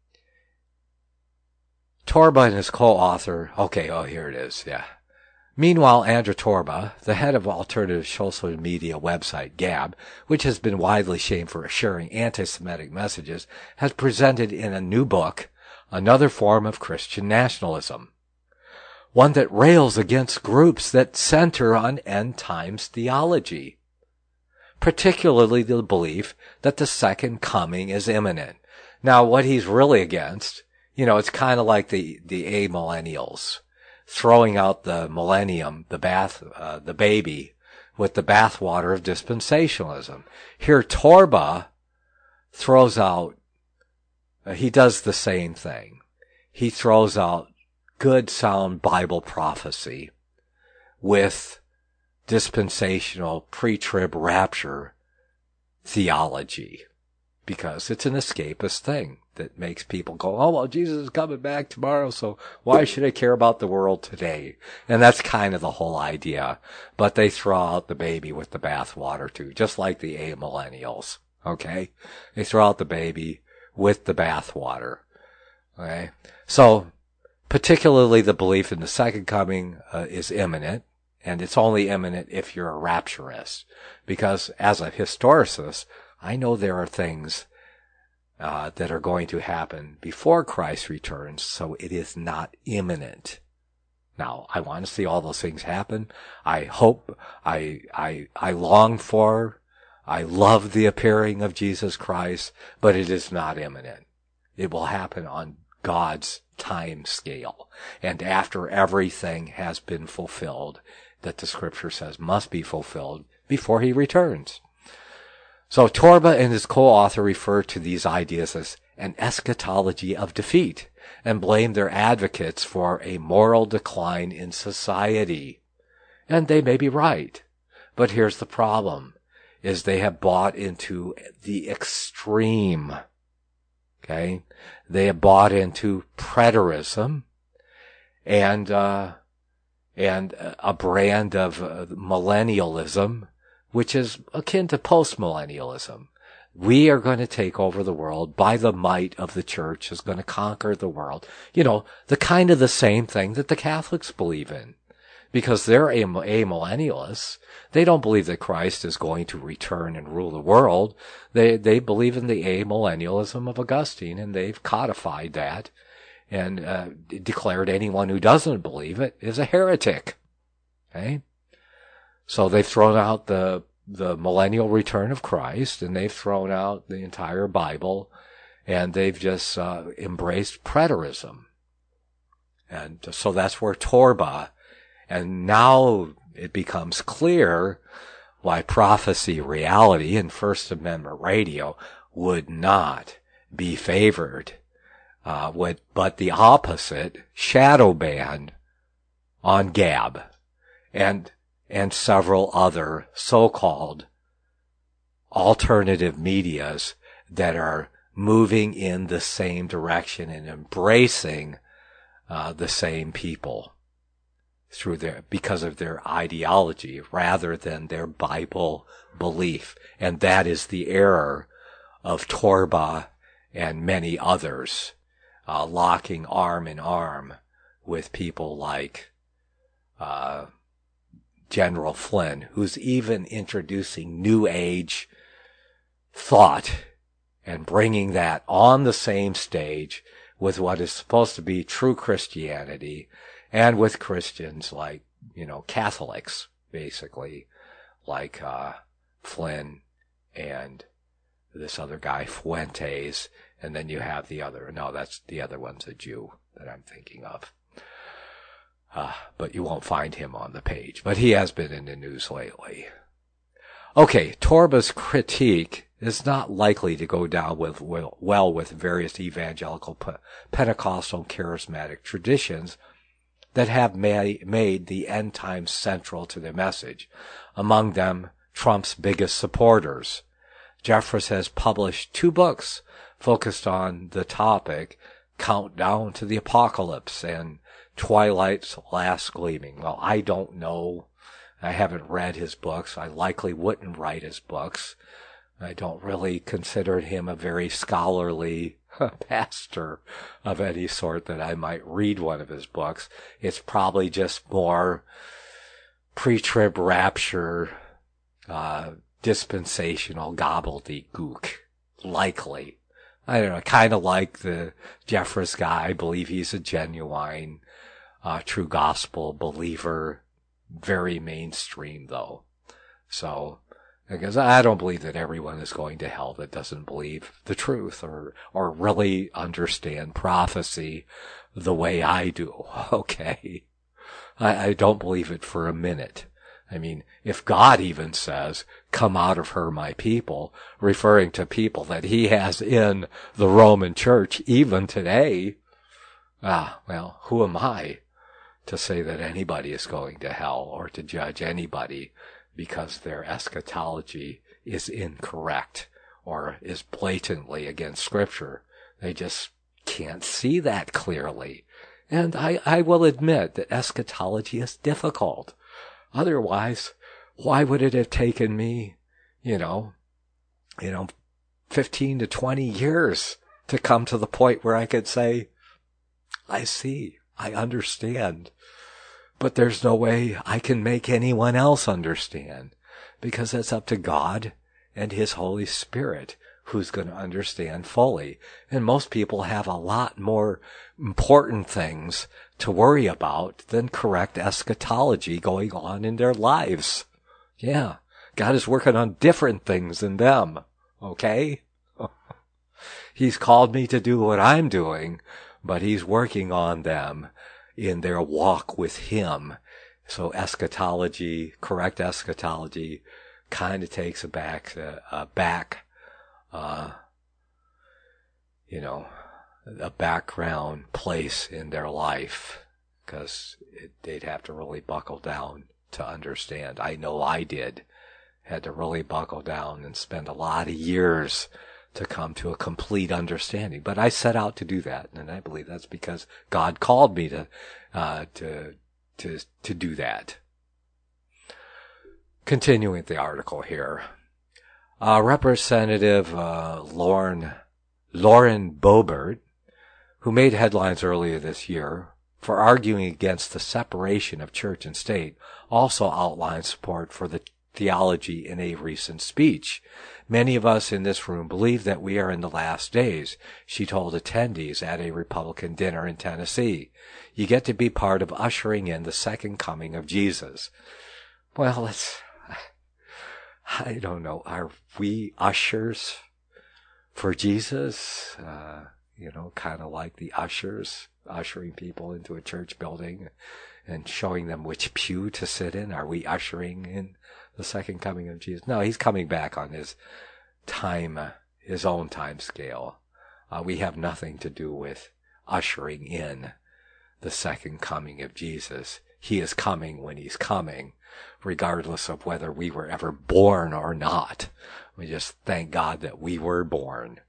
Torba and his co-author, okay, oh, here it is, yeah. Meanwhile, Andrew Torba, the head of alternative social media website Gab, which has been widely shamed for sharing anti-Semitic messages, has presented in a new book another form of Christian nationalism. One that rails against groups that center on end times theology. Particularly the belief that the second coming is imminent. Now, what he's really against, you know, it's kind of like the, the amillennials throwing out the millennium, the bath, uh, the baby with the bathwater of dispensationalism. Here, Torba throws out, uh, he does the same thing. He throws out good, sound Bible prophecy with dispensational pre-trib rapture theology, because it's an escapist thing that makes people go, oh, well, Jesus is coming back tomorrow, so why should I care about the world today? And that's kind of the whole idea. But they throw out the baby with the bathwater too, just like the amillennials. Okay? They throw out the baby with the bathwater. Okay? So, particularly the belief in the second coming uh, is imminent. And it's only imminent if you're a rapturist. Because as a historicist, I know there are things uh, that are going to happen before Christ returns, so it is not imminent. Now, I want to see all those things happen. I hope, I, I, I long for, I love the appearing of Jesus Christ, but it is not imminent. It will happen on God's time scale. And after everything has been fulfilled, that the scripture says must be fulfilled before he returns. So Torba and his co-author refer to these ideas as an eschatology of defeat and blame their advocates for a moral decline in society. And they may be right. But here's the problem, is they have bought into the extreme. Okay? They have bought into preterism and, uh, and a brand of uh, millennialism, which is akin to postmillennialism. We are going to take over the world by the might of the church is going to conquer the world. You know, the kind of the same thing that the Catholics believe in. Because they're amillennialists. They don't believe that Christ is going to return and rule the world. They, they believe in the amillennialism of Augustine, and they've codified that and uh, declared anyone who doesn't believe it is a heretic. Okay? So they've thrown out the the millennial return of Christ, and they've thrown out the entire Bible, and they've just uh, embraced preterism. And so that's where Torba, and now it becomes clear why Prophecy Reality and First Amendment Radio would not be favored, uh, with, but the opposite, shadow banned on Gab, and and several other so-called alternative medias that are moving in the same direction and embracing uh, the same people through their, because of their ideology rather than their Bible belief. And that is the error of Torba and many others, uh, locking arm in arm with people like, uh, General Flynn, who's even introducing New Age thought and bringing that on the same stage with what is supposed to be true Christianity and with Christians like, you know, Catholics, basically, like uh Flynn and this other guy, Fuentes, and then you have the other, no, that's the other one's a Jew that I'm thinking of. Uh, but you won't find him on the page. But he has been in the news lately. Okay, Torba's critique is not likely to go down with well, well with various evangelical Pentecostal charismatic traditions that have ma- made the end times central to their message. Among them, Trump's biggest supporters. Jeffress has published two books focused on the topic, Countdown to the Apocalypse and Twilight's Last Gleaming. Well, I don't know. I haven't read his books. I likely wouldn't write his books. I don't really consider him a very scholarly pastor of any sort that I might read one of his books. It's probably just more pre-trib rapture, uh, dispensational gobbledygook. Likely. I don't know, kind of like the Jeffress guy. I believe he's a genuine Uh, true gospel believer, very mainstream though. So, because I don't believe that everyone is going to hell that doesn't believe the truth or, or really understand prophecy the way I do. Okay. I, I don't believe it for a minute. I mean, if God even says, come out of her, my people, referring to people that he has in the Roman church even today, ah, well, who am I to say that anybody is going to hell or to judge anybody because their eschatology is incorrect or is blatantly against Scripture? They just can't see that clearly. And I, I will admit that eschatology is difficult. Otherwise, why would it have taken me, you know, you know, fifteen to twenty years to come to the point where I could say, I see, I understand, but there's no way I can make anyone else understand, because it's up to God and His Holy Spirit who's going to understand fully. And most people have a lot more important things to worry about than correct eschatology going on in their lives. Yeah, God is working on different things than them, okay? He's called me to do what I'm doing, but he's working on them in their walk with him. So eschatology, correct eschatology, kind of takes a back, a, a back, uh, you know, a background place in their life, because they'd have to really buckle down to understand. I know I did. Had to really buckle down and spend a lot of years to come to a complete understanding. But I set out to do that, and I believe that's because God called me to, uh, to, to, to do that. Continuing the article here, uh, Representative uh, Lauren Lauren Boebert, who made headlines earlier this year for arguing against the separation of church and state, also outlined support for the theology in a recent speech. Many of us in this room believe that we are in the last days, she told attendees at a Republican dinner in Tennessee. You get to be part of ushering in the second coming of Jesus. Well, it's, I don't know, are we ushers for Jesus? Uh, you know, kind of like the ushers, ushering people into a church building and showing them which pew to sit in. Are we ushering in the second coming of Jesus? No, he's coming back on his time, uh, his own time scale. Uh, we have nothing to do with ushering in the second coming of Jesus. He is coming when he's coming, regardless of whether we were ever born or not. We just thank God that we were born.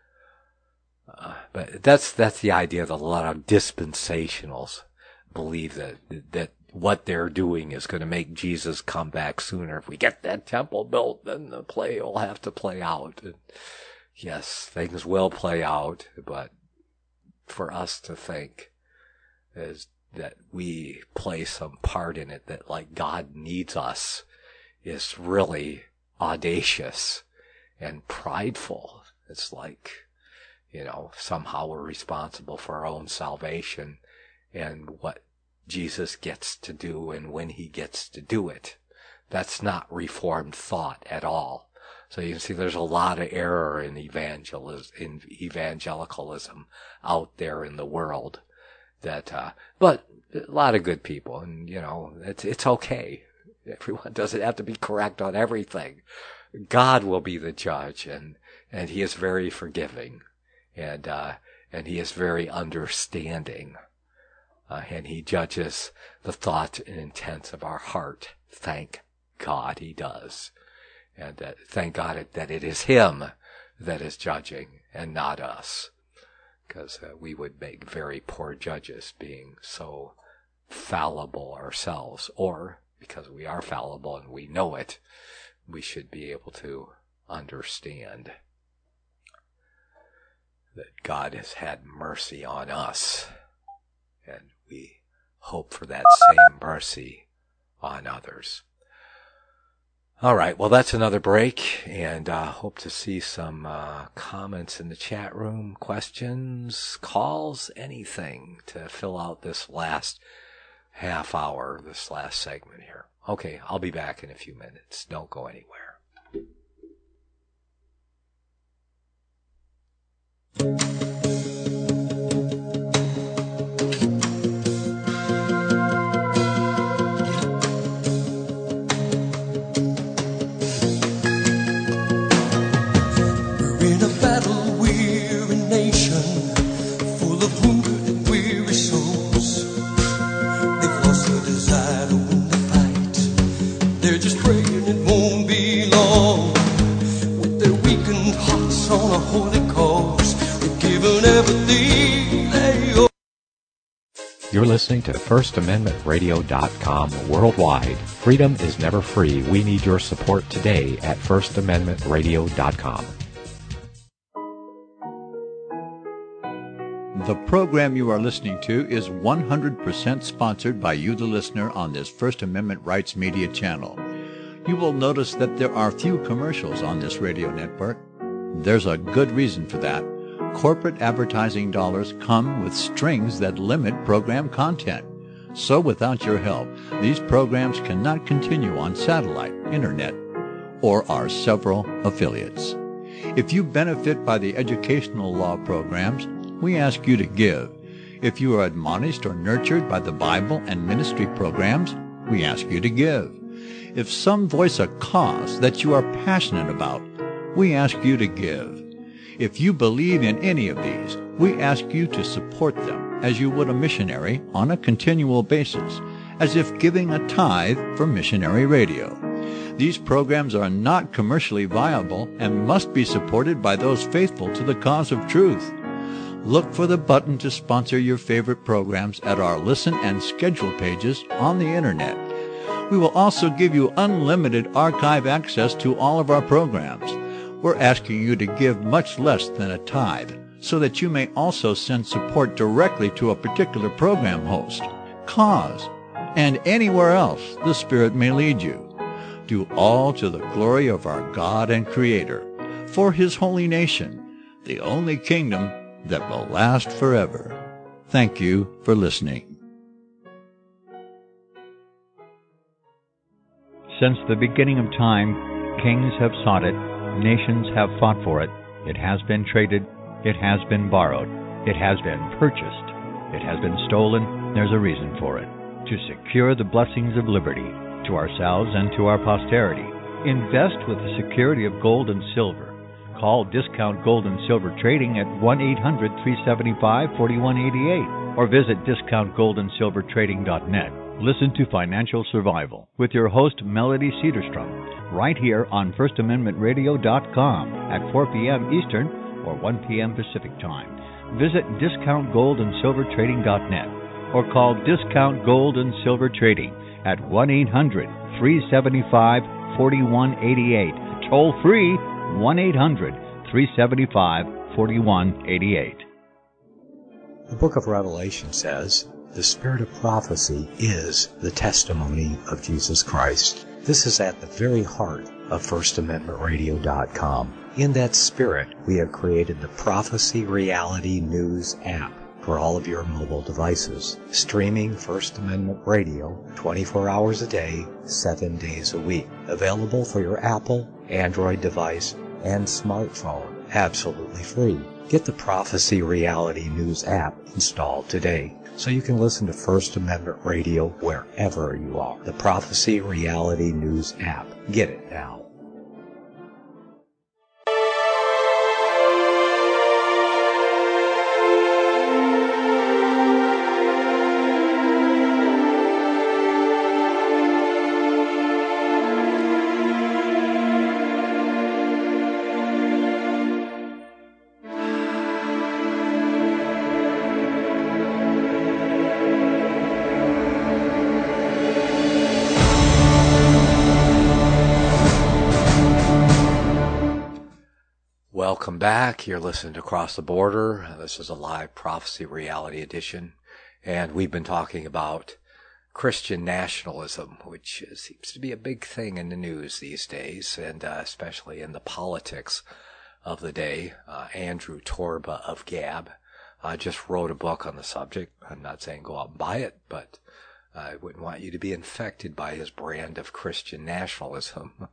Uh, but that's, that's the idea that a lot of dispensationals believe that, that what they're doing is going to make Jesus come back sooner. If we get that temple built, then the play will have to play out. And yes, things will play out, but for us to think is that we play some part in it, that like God needs us, is really audacious and prideful. It's like, you know, somehow we're responsible for our own salvation and what Jesus gets to do and when he gets to do it. That's not Reformed thought at all. So you can see there's a lot of error in evangelism, in evangelicalism out there in the world. That, uh, but a lot of good people, and you know, it's it's okay. Everyone doesn't have to be correct on everything. God will be the judge, and and he is very forgiving, and uh, and he is very understanding. Uh, and he judges the thoughts and intents of our heart. Thank God he does. And uh, thank God it, that it is him that is judging and not us. Because uh, we would make very poor judges being so fallible ourselves. Or, because we are fallible and we know it, we should be able to understand that God has had mercy on us. And we hope for that same mercy on others. All right, well, that's another break, and uh, hope to see some uh, comments in the chat room, questions, calls, anything to fill out this last half hour, this last segment here. Okay, I'll be back in a few minutes. Don't go anywhere. On a holy cause, they've given everything they owe. You're listening to First Amendment Radio dot com worldwide. Freedom is never free. We need your support today at First Amendment Radio dot com. The program you are listening to is one hundred percent sponsored by you, the listener, on this First Amendment Rights Media channel. You will notice that there are few commercials on this radio network. There's a good reason for that. Corporate advertising dollars come with strings that limit program content. So without your help, these programs cannot continue on satellite, internet, or our several affiliates. If you benefit by the educational law programs, we ask you to give. If you are admonished or nurtured by the Bible and ministry programs, we ask you to give. If some voice a cause that you are passionate about, we ask you to give. If you believe in any of these, we ask you to support them as you would a missionary on a continual basis, as if giving a tithe for missionary radio. These programs are not commercially viable and must be supported by those faithful to the cause of truth. Look for the button to sponsor your favorite programs at our listen and schedule pages on the Internet. We will also give you unlimited archive access to all of our programs. We're asking you to give much less than a tithe, so that you may also send support directly to a particular program host, cause, and anywhere else the Spirit may lead you. Do all to the glory of our God and Creator, for His holy nation, the only kingdom that will last forever. Thank you for listening. Since the beginning of time, kings have sought it, nations have fought for it. It has been traded, it has been borrowed, it has been purchased, it has been stolen. There's a reason for it. To secure the blessings of liberty to ourselves and to our posterity, invest with the security of gold and silver. Call Discount Gold and Silver Trading at one eight hundred, three seven five, four one eight eight or visit discount gold and silver trading dot net. Listen to Financial Survival with your host, Melody Cedarstrom, right here on first amendment radio dot com at four p.m. Eastern or one p.m. Pacific Time. Visit discount gold and silver trading dot net or call Discount Gold and Silver Trading at one eight hundred, three seven five, four one eight eight. Toll free one eight hundred, three seven five, four one eight eight. The book of Revelation says, the spirit of prophecy is the testimony of Jesus Christ. This is at the very heart of first amendment radio dot com. In that spirit, we have created the Prophecy Reality News app for all of your mobile devices, streaming First Amendment Radio twenty-four hours a day, seven days a week. Available for your Apple, Android device, and smartphone, absolutely free. Get the Prophecy Reality News app installed today, so you can listen to First Amendment Radio wherever you are. The Prophecy Reality News app. Get it now. Welcome back. You're listening to Across the Border. This is a live Prophecy Reality edition, and we've been talking about Christian nationalism, which seems to be a big thing in the news these days, and uh, especially in the politics of the day. Uh, Andrew Torba of Gab uh, just wrote a book on the subject. I'm not saying go out and buy it, but I wouldn't want you to be infected by his brand of Christian nationalism.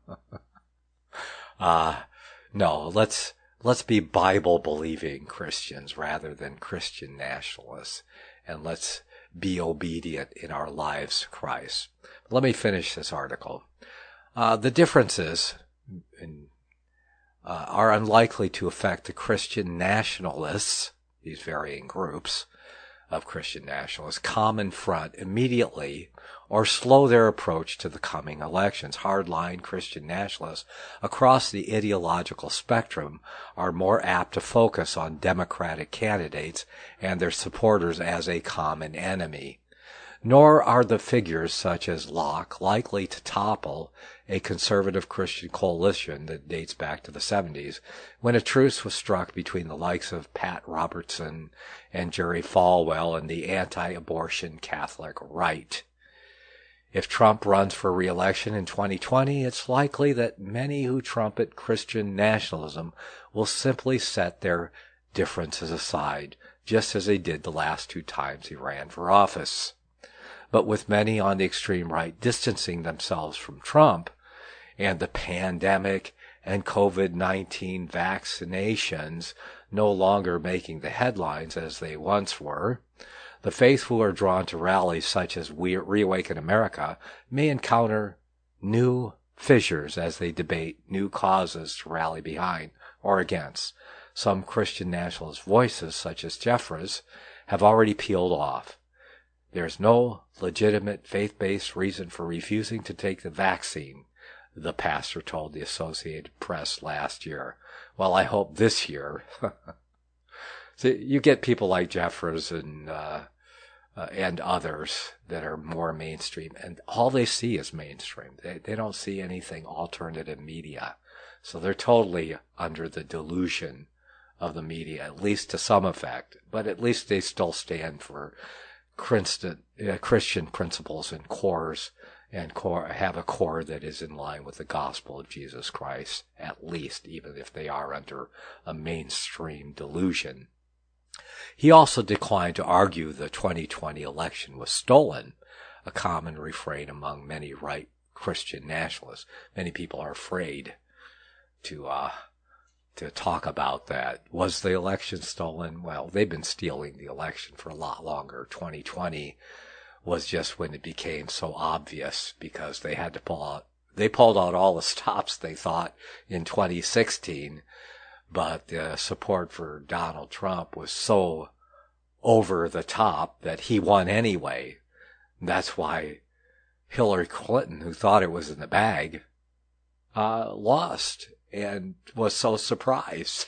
uh, no, let's Let's be Bible-believing Christians rather than Christian nationalists, and let's be obedient in our lives to Christ. Let me finish this article. Uh, the differences in, uh, are unlikely to affect the Christian nationalists, these varying groups of Christian nationalists, common front immediately or slow their approach to the coming elections. Hardline Christian nationalists across the ideological spectrum are more apt to focus on Democratic candidates and their supporters as a common enemy. Nor are the figures such as Locke likely to topple a conservative Christian coalition that dates back to the seventies, when a truce was struck between the likes of Pat Robertson and Jerry Falwell and the anti-abortion Catholic right. If Trump runs for re-election in twenty twenty, it's likely that many who trumpet Christian nationalism will simply set their differences aside, just as they did the last two times he ran for office. But with many on the extreme right distancing themselves from Trump, and the pandemic and COVID nineteen vaccinations no longer making the headlines as they once were, The faithful who are drawn to rallies such as We Reawaken America may encounter new fissures as they debate new causes to rally behind or against. Some Christian nationalist voices, such as Jeffress, have already peeled off. There's no legitimate faith-based reason for refusing to take the vaccine, the pastor told the Associated Press last year. Well, I hope this year. So you get people like Jeffress and uh, uh, and others that are more mainstream, and all they see is mainstream. They they don't see anything alternative media, so they're totally under the delusion of the media, at least to some effect. But at least they still stand for Christian, uh, Christian principles and cores, and core, have a core that is in line with the gospel of Jesus Christ, at least, even if they are under a mainstream delusion. He also declined to argue the twenty twenty election was stolen, a common refrain among many right Christian nationalists. Many people are afraid to uh, to talk about that. Was the election stolen? Well, they've been stealing the election for a lot longer. twenty twenty was just when it became so obvious because they had to pull out, they pulled out all the stops they thought in twenty sixteen, but the support for Donald Trump was so over the top that he won anyway. That's why Hillary Clinton, who thought it was in the bag, uh, lost and was so surprised.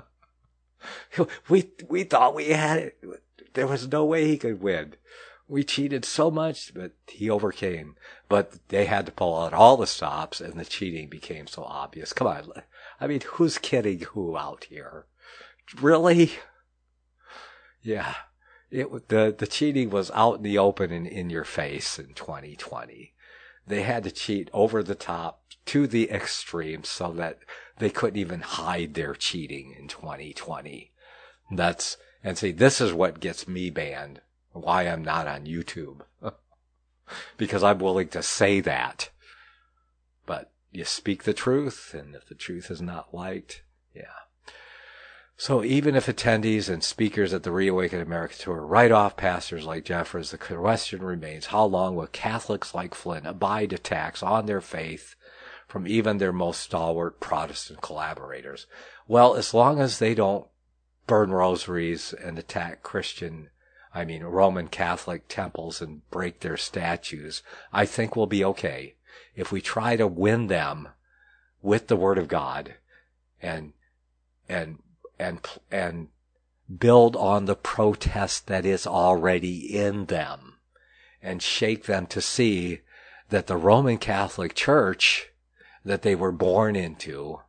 we we thought we had it. There was no way he could win. We cheated so much, but he overcame. But they had to pull out all the stops, and the cheating became so obvious. Come on. I mean, who's kidding who out here? Really? Yeah. It the the cheating was out in the open and in your face in twenty twenty. They had to cheat over the top to the extreme so that they couldn't even hide their cheating in twenty twenty. That's, and see, this is what gets me banned. Why I'm not on YouTube. Because I'm willing to say that. But you speak the truth, and if the truth is not liked, yeah. So even if attendees and speakers at the Reawaken America Tour write off pastors like Jeffress, the question remains, how long will Catholics like Flynn abide attacks on their faith from even their most stalwart Protestant collaborators? Well, as long as they don't burn rosaries and attack Christian, I mean Roman Catholic temples and break their statues, I think we'll be okay. If we try to win them with the Word of God and and and and build on the protest that is already in them and shake them to see that the Roman Catholic Church that they were born into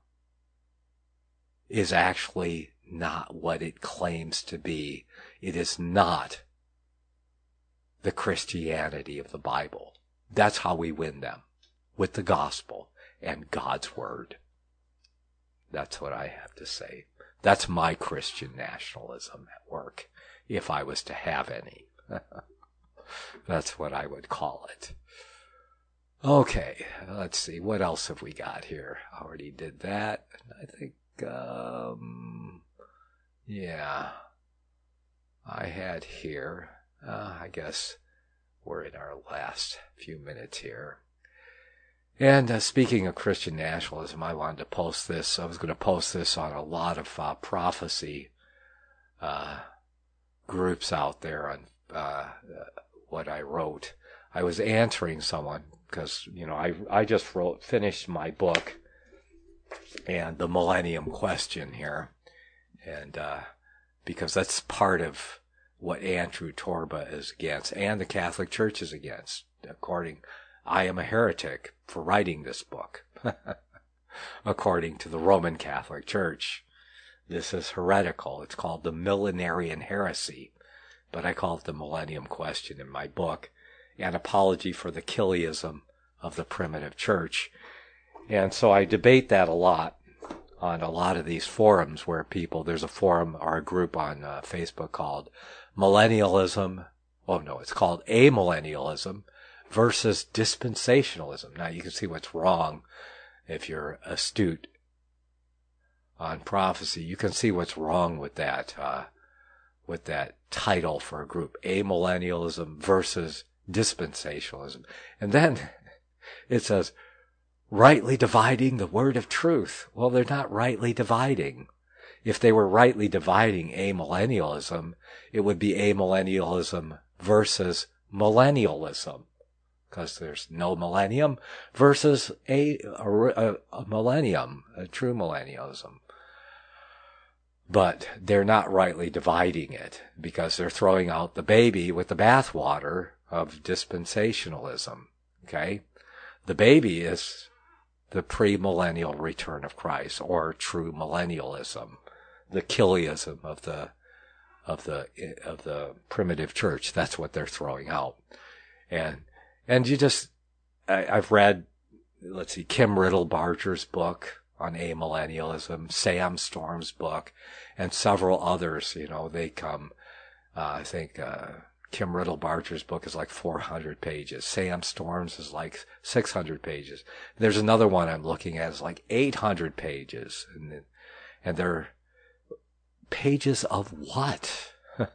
is actually not what it claims to be. It is not the Christianity of the Bible. That's how we win them, with the gospel and God's word. That's what I have to say. That's my Christian nationalism at work, if I was to have any. That's what I would call it. Okay, let's see. What else have we got here? I already did that. I think, um, yeah, I had here, uh, I guess we're in our last few minutes here. And uh, speaking of Christian nationalism, I wanted to post this. I was going to post this on a lot of uh, prophecy uh, groups out there on uh, what I wrote. I was answering someone because, you know, I I just wrote, finished my book and the Millennium Question here. And uh, because that's part of what Andrew Torba is against and the Catholic Church is against, according I am a heretic for writing this book, according to the Roman Catholic Church. This is heretical. It's called the Millenarian Heresy, but I call it the Millennium Question in my book, an apology for the Kiliism of the primitive church. And so I debate that a lot on a lot of these forums where people, there's a forum or a group on uh, Facebook called Millennialism. Oh no, it's called Amillennialism versus dispensationalism. Now you can see what's wrong if you're astute on prophecy. You can see what's wrong with that, uh, with that title for a group, amillennialism versus dispensationalism. And then it says, rightly dividing the word of truth. Well, they're not rightly dividing. If they were rightly dividing amillennialism, it would be amillennialism versus millennialism, because there's no millennium versus a, a, a millennium, a true millennialism. But they're not rightly dividing it, because they're throwing out the baby with the bathwater of dispensationalism. Okay? The baby is the premillennial return of Christ, or true millennialism, the Kiliism of the of the of the primitive church. That's what they're throwing out. And and you just I, I've read, let's see, Kim Riddle-Barger's book on amillennialism, Sam Storm's book, and several others. You know, they come. Uh, I think uh, Kim Riddle-Barger's book is like four hundred pages. Sam Storm's is like six hundred pages. There's another one I'm looking at is like eight hundred pages, and and they're pages of what?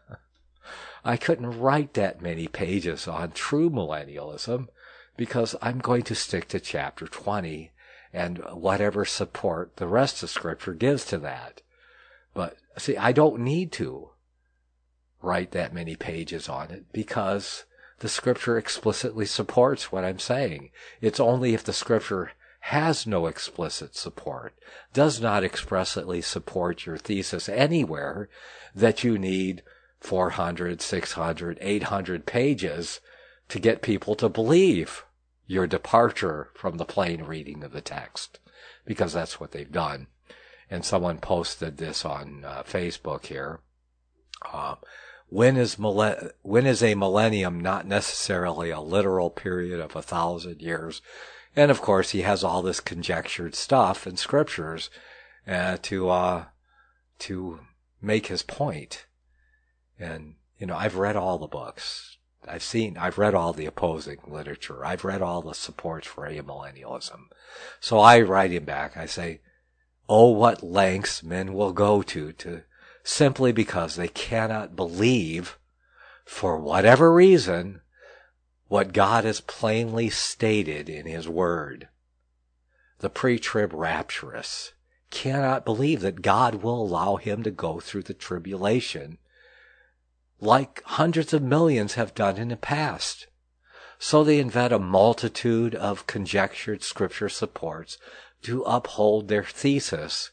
I couldn't write that many pages on true millennialism, because I'm going to stick to chapter twenty and whatever support the rest of Scripture gives to that. But see, I don't need to write that many pages on it, because the Scripture explicitly supports what I'm saying. It's only if the Scripture has no explicit support, does not expressly support your thesis anywhere, that you need four hundred, six hundred, eight hundred pages to get people to believe your departure from the plain reading of the text, because that's what they've done. And someone posted this on uh, Facebook here. Uh, when is millen- when is a millennium not necessarily a literal period of a thousand years? And of course, he has all this conjectured stuff in scriptures uh, to uh, to make his point. And you know, I've read all the books. I've seen, I've read all the opposing literature. I've read all the supports for amillennialism. So I write him back. I say, oh, what lengths men will go to, to simply because they cannot believe, for whatever reason, what God has plainly stated in His Word. The pre-trib rapturous cannot believe that God will allow him to go through the tribulation like hundreds of millions have done in the past. So they invent a multitude of conjectured scripture supports to uphold their thesis,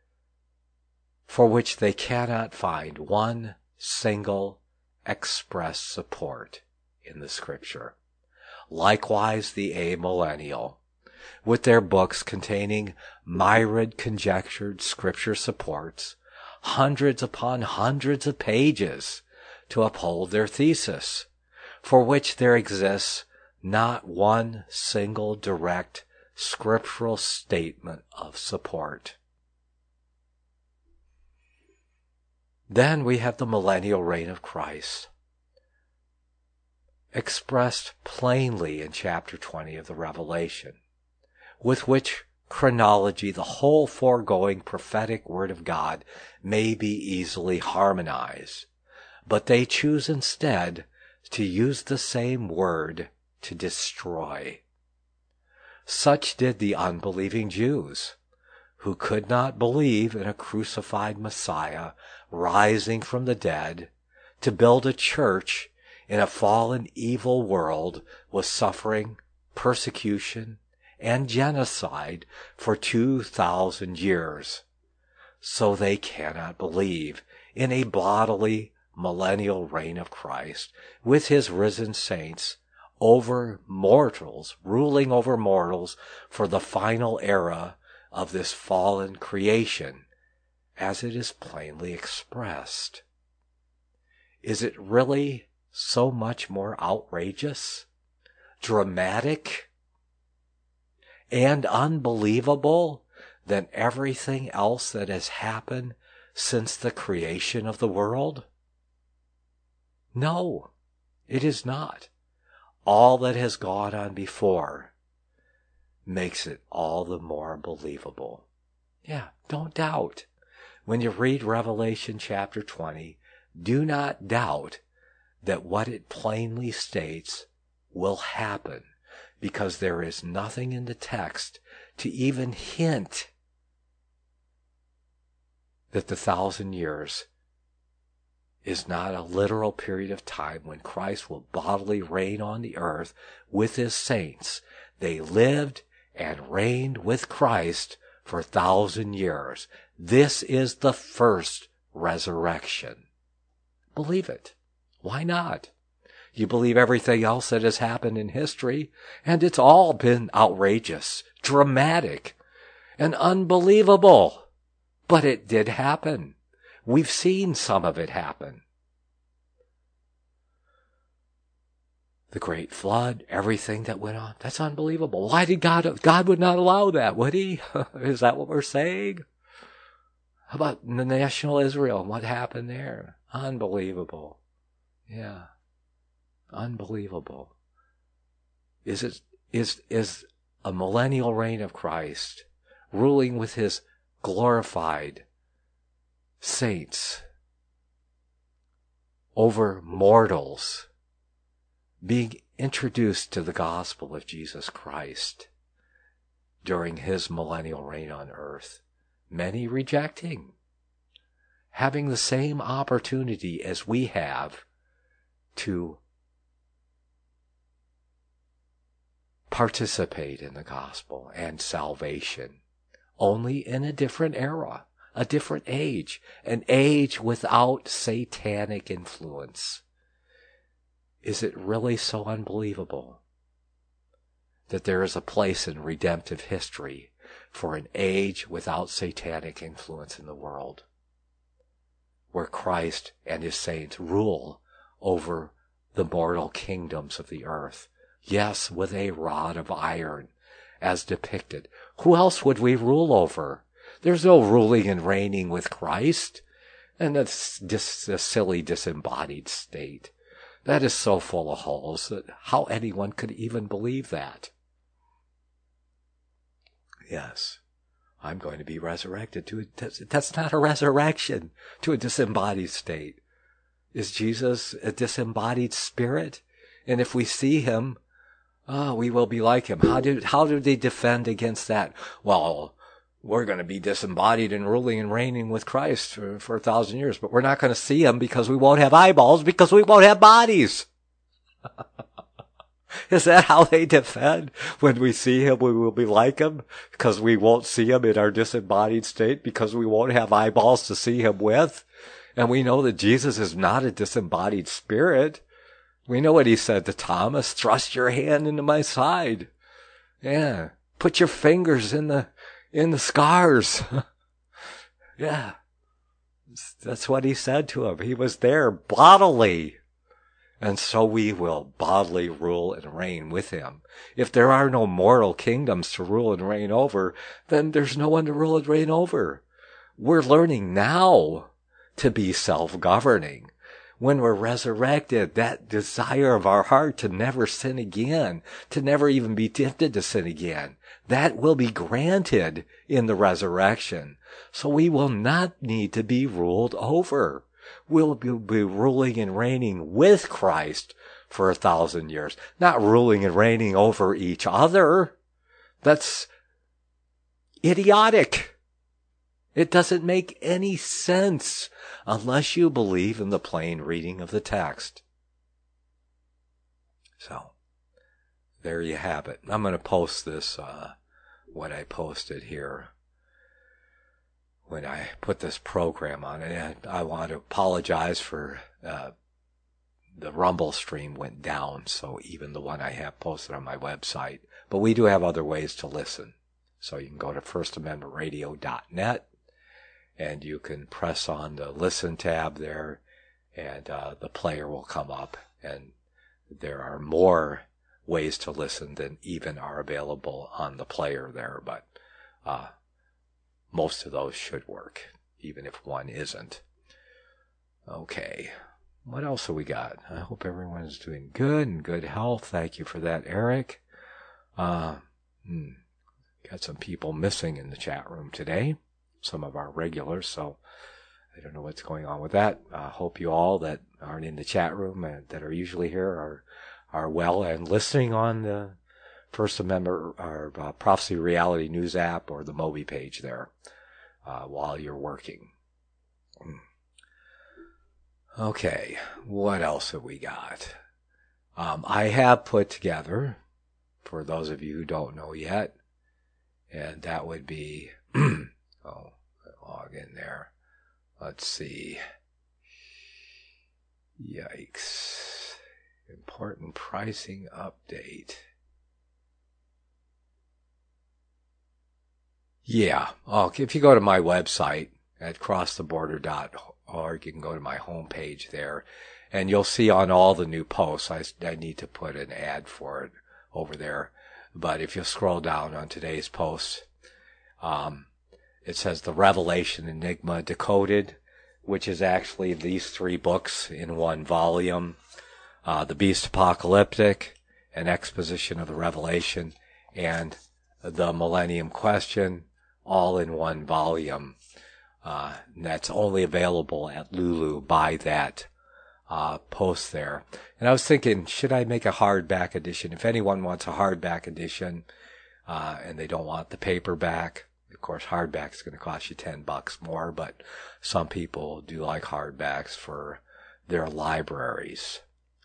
for which they cannot find one single express support in the Scripture. Likewise, the amillennial, with their books containing myriad conjectured Scripture supports, hundreds upon hundreds of pages to uphold their thesis, for which there exists not one single direct scriptural statement of support. Then we have the millennial reign of Christ, expressed plainly in chapter twenty of the Revelation, with which chronology the whole foregoing prophetic word of God may be easily harmonized. But they choose instead to use the same word to destroy. Such did the unbelieving Jews, who could not believe in a crucified Messiah rising from the dead to build a church in a fallen evil world with suffering, persecution, and genocide for two thousand years. So they cannot believe in a bodily millennial reign of Christ with His risen saints over mortals, ruling over mortals for the final era of this fallen creation, as it is plainly expressed. Is it really so much more outrageous, dramatic, and unbelievable than everything else that has happened since the creation of the world? No, it is not. All that has gone on before makes it all the more believable. Yeah, don't doubt. When you read Revelation chapter twenty, do not doubt that what it plainly states will happen, because there is nothing in the text to even hint that the thousand years is not a literal period of time when Christ will bodily reign on the earth with his saints. They lived and reigned with Christ for a thousand years. This is the first resurrection. Believe it. Why not? You believe everything else that has happened in history, and it's all been outrageous, dramatic, and unbelievable. But it did happen. We've seen some of it happen. The great flood, everything that went on, that's unbelievable. Why did God, God would not allow that, would he? Is that what we're saying? How about the national Israel and what happened there? Unbelievable. Yeah. Unbelievable. Is it, is, is a millennial reign of Christ, ruling with his glorified saints over mortals, being introduced to the gospel of Jesus Christ during his millennial reign on earth, many rejecting, having the same opportunity as we have to participate in the gospel and salvation, only in a different era, a different age, an age without satanic influence. Is it really so unbelievable that there is a place in redemptive history for an age without satanic influence in the world, where Christ and his saints rule over the mortal kingdoms of the earth? Yes, with a rod of iron, as depicted. Who else would we rule over? There's no ruling and reigning with Christ. And that's just a silly disembodied state. That is so full of holes that how anyone could even believe that. Yes, I'm going to be resurrected to a, that's not a resurrection to a disembodied state. Is Jesus a disembodied spirit? And if we see him, oh, we will be like him. How do, how do they defend against that? Well, we're going to be disembodied and ruling and reigning with Christ for, for a thousand years, but we're not going to see him because we won't have eyeballs, because we won't have bodies. Is that how they defend? When we see him, we will be like him because we won't see him in our disembodied state because we won't have eyeballs to see him with. And we know that Jesus is not a disembodied spirit. We know what he said to Thomas, thrust your hand into my side. Yeah. Put your fingers in the, in the scars. Yeah. That's what he said to him. He was there bodily. And so we will bodily rule and reign with him. If there are no mortal kingdoms to rule and reign over, then there's no one to rule and reign over. We're learning now to be self-governing. When we're resurrected, that desire of our heart to never sin again, to never even be tempted to sin again, that will be granted in the resurrection. So we will not need to be ruled over. We'll be ruling and reigning with Christ for a thousand years, not ruling and reigning over each other. That's idiotic. It doesn't make any sense unless you believe in the plain reading of the text. So, there you have it. I'm going to post this, uh, what I posted here when I put this program on it. And I want to apologize for, uh, the Rumble stream went down, so even the one I have posted on my website. But we do have other ways to listen. So you can go to first amendment radio dot net. And you can press on the listen tab there, and uh, the player will come up. And there are more ways to listen than even are available on the player there. But uh, most of those should work, even if one isn't. Okay, what else have we got? I hope everyone is doing good and good health. Thank you for that, Eric. Uh, hmm, got some people missing in the chat room today. Some of our regulars, so I don't know what's going on with that. I uh, hope you all that aren't in the chat room and that are usually here are are well and listening on the First Amendment or uh, Prophecy Reality News app or the Moby page there uh, while you're working. Okay, what else have we got? Um, I have put together, for those of you who don't know yet, and that would be, oh, log in there. Let's see. Yikes. Important pricing update. Yeah. Oh, if you go to my website at cross the border dot org, you can go to my homepage there, and you'll see on all the new posts, I, I need to put an ad for it over there. But if you scroll down on today's post, um, it says The Revelation Enigma Decoded, which is actually these three books in one volume. Uh, the Beast Apocalyptic, an exposition of the Revelation, and the Millennium Question, all in one volume. Uh, and that's only available at Lulu by that uh, post there. And I was thinking, should I make a hardback edition? If anyone wants a hardback edition uh, and they don't want the paperback, of course, hardback is going to cost you ten bucks more, but some people do like hardbacks for their libraries.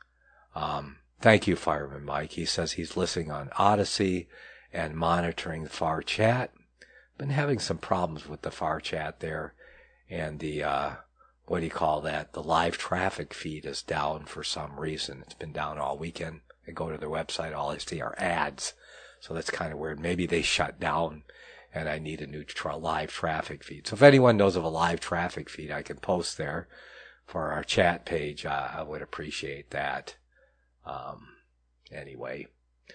Um, thank you, Fireman Mike. He says he's listening on Odyssey and monitoring the Far Chat. Been having some problems with the Far Chat there, and the uh, what do you call that? The live traffic feed is down for some reason. It's been down all weekend. I go to their website, all I see are ads, so that's kind of weird. Maybe they shut down, and I need a new tra- live traffic feed. So if anyone knows of a live traffic feed I can post there for our chat page, uh, I would appreciate that. Um, anyway.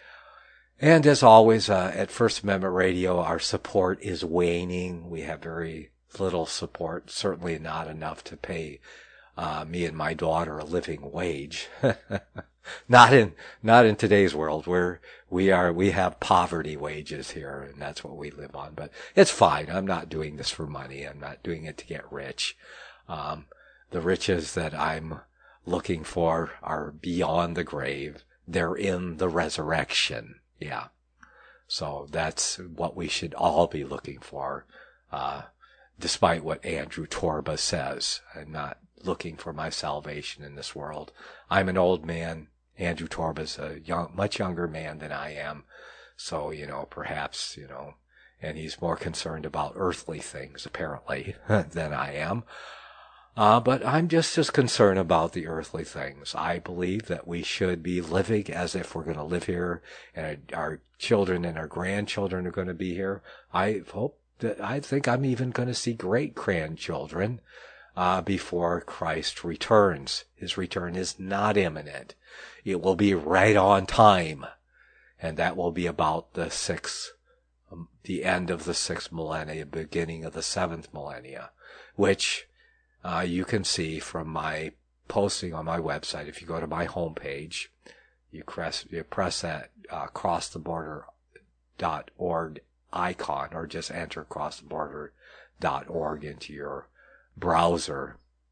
And as always, uh, at First Amendment Radio, our support is waning. We have very little support, certainly not enough to pay uh, me and my daughter a living wage. not in not in today's world, where we are we have poverty wages here, and that's what we live on. But it's fine. I'm not doing this for money. I'm not doing it to get rich. Um, the riches that I'm looking for are beyond the grave. They're in the resurrection. Yeah. So that's what we should all be looking for, uh, despite what Andrew Torba says. I'm not looking for my salvation in this world. I'm an old man. Andrew Torba's a young, much younger man than I am. So, you know, perhaps, you know, and he's more concerned about earthly things, apparently, than I am. Uh, but I'm just as concerned about the earthly things. I believe that we should be living as if we're going to live here, and our children and our grandchildren are going to be here. I hope that, I think I'm even going to see great grandchildren, uh, before Christ returns. His return is not imminent. It will be right on time. And that will be about the sixth, um, the end of the sixth millennia, beginning of the seventh millennia, which, Uh, you can see from my posting on my website. If you go to my homepage, you press, you press that uh, cross the border dot org icon, or just enter cross the border dot org into your browser,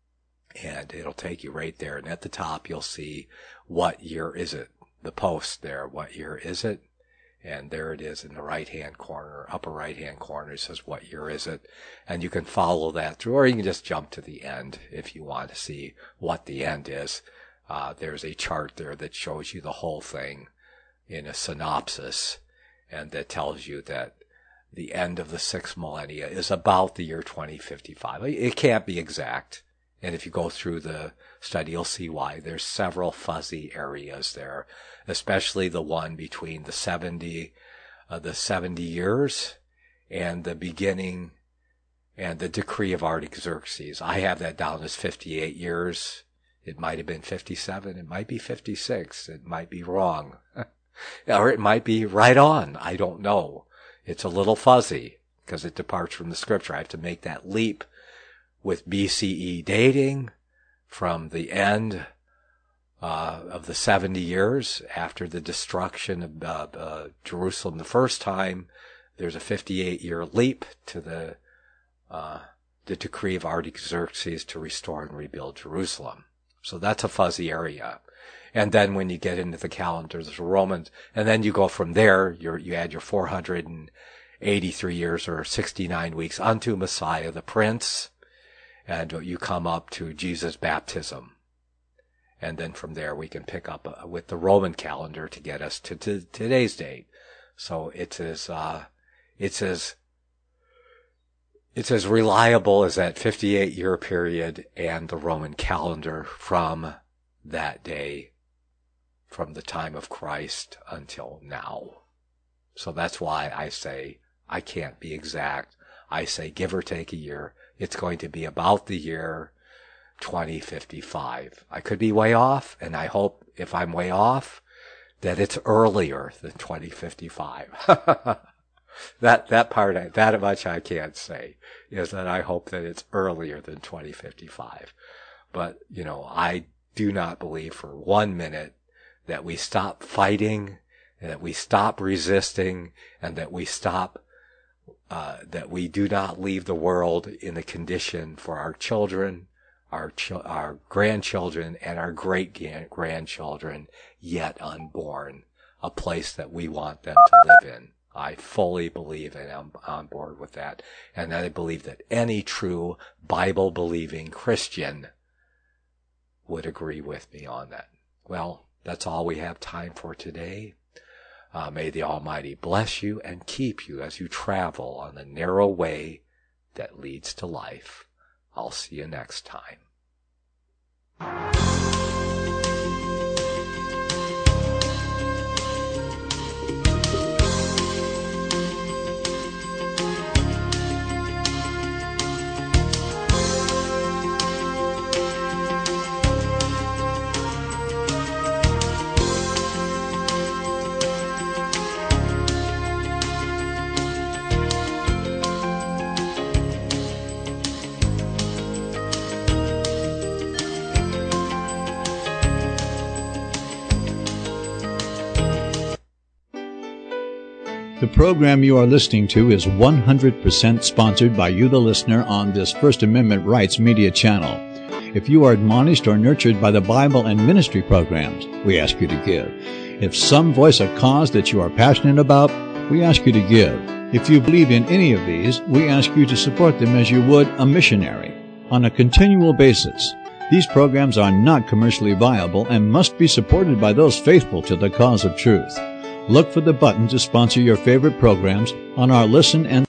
and it'll take you right there. And at the top, you'll see what year is it, the post there, what year is it? And there it is in the right-hand corner, upper right-hand corner. It says, what year is it? And you can follow that through, or you can just jump to the end if you want to see what the end is. Uh, there's a chart there that shows you the whole thing in a synopsis, and that tells you that the end of the sixth millennia is about the year twenty fifty-five. It can't be exact. And if you go through the study, you'll see why. There's several fuzzy areas there, especially the one between the seventy, uh, the seventy years and the beginning and the decree of Artaxerxes. I have that down as fifty-eight years. It might have been fifty-seven. It might be fifty-six. It might be wrong. Or it might be right on. I don't know. It's a little fuzzy because it departs from the scripture. I have to make that leap with B C E dating from the end uh, of the seventy years after the destruction of uh, uh, Jerusalem the first time. There's a fifty-eight year leap to the uh, the decree of Artaxerxes to restore and rebuild Jerusalem. So that's a fuzzy area. And then when you get into the calendars of the Romans, and then you go from there, you're, you add your four hundred eighty-three years or sixty-nine weeks unto Messiah the Prince, and you come up to Jesus' baptism. And then from there we can pick up uh, with the Roman calendar to get us to, to today's date. So it's as, uh, it's as, it's as reliable as that fifty-eight year period and the Roman calendar from that day, from the time of Christ until now. So that's why I say I can't be exact. I say give or take a year. It's going to be about the year twenty fifty-five. I could be way off, and I hope if I'm way off that it's earlier than twenty fifty-five. that that part, that much I can't say, is that I hope that it's earlier than twenty fifty-five. But, you know, I do not believe for one minute that we stop fighting, and that we stop resisting, and that we stop, uh, that we do not leave the world in a condition for our children, our ch- our grandchildren, and our great-grandchildren yet unborn, a place that we want them to live in. I fully believe and I'm on board with that. And I believe that any true Bible-believing Christian would agree with me on that. Well, that's all we have time for today. Uh, may the Almighty bless you and keep you as you travel on the narrow way that leads to life. I'll see you next time. The program you are listening to is one hundred percent sponsored by you, the listener, on this First Amendment Rights Media channel. If you are admonished or nurtured by the Bible and ministry programs, we ask you to give. If some voice a cause that you are passionate about, we ask you to give. If you believe in any of these, we ask you to support them as you would a missionary on a continual basis. These programs are not commercially viable and must be supported by those faithful to the cause of truth. Look for the button to sponsor your favorite programs on our Listen and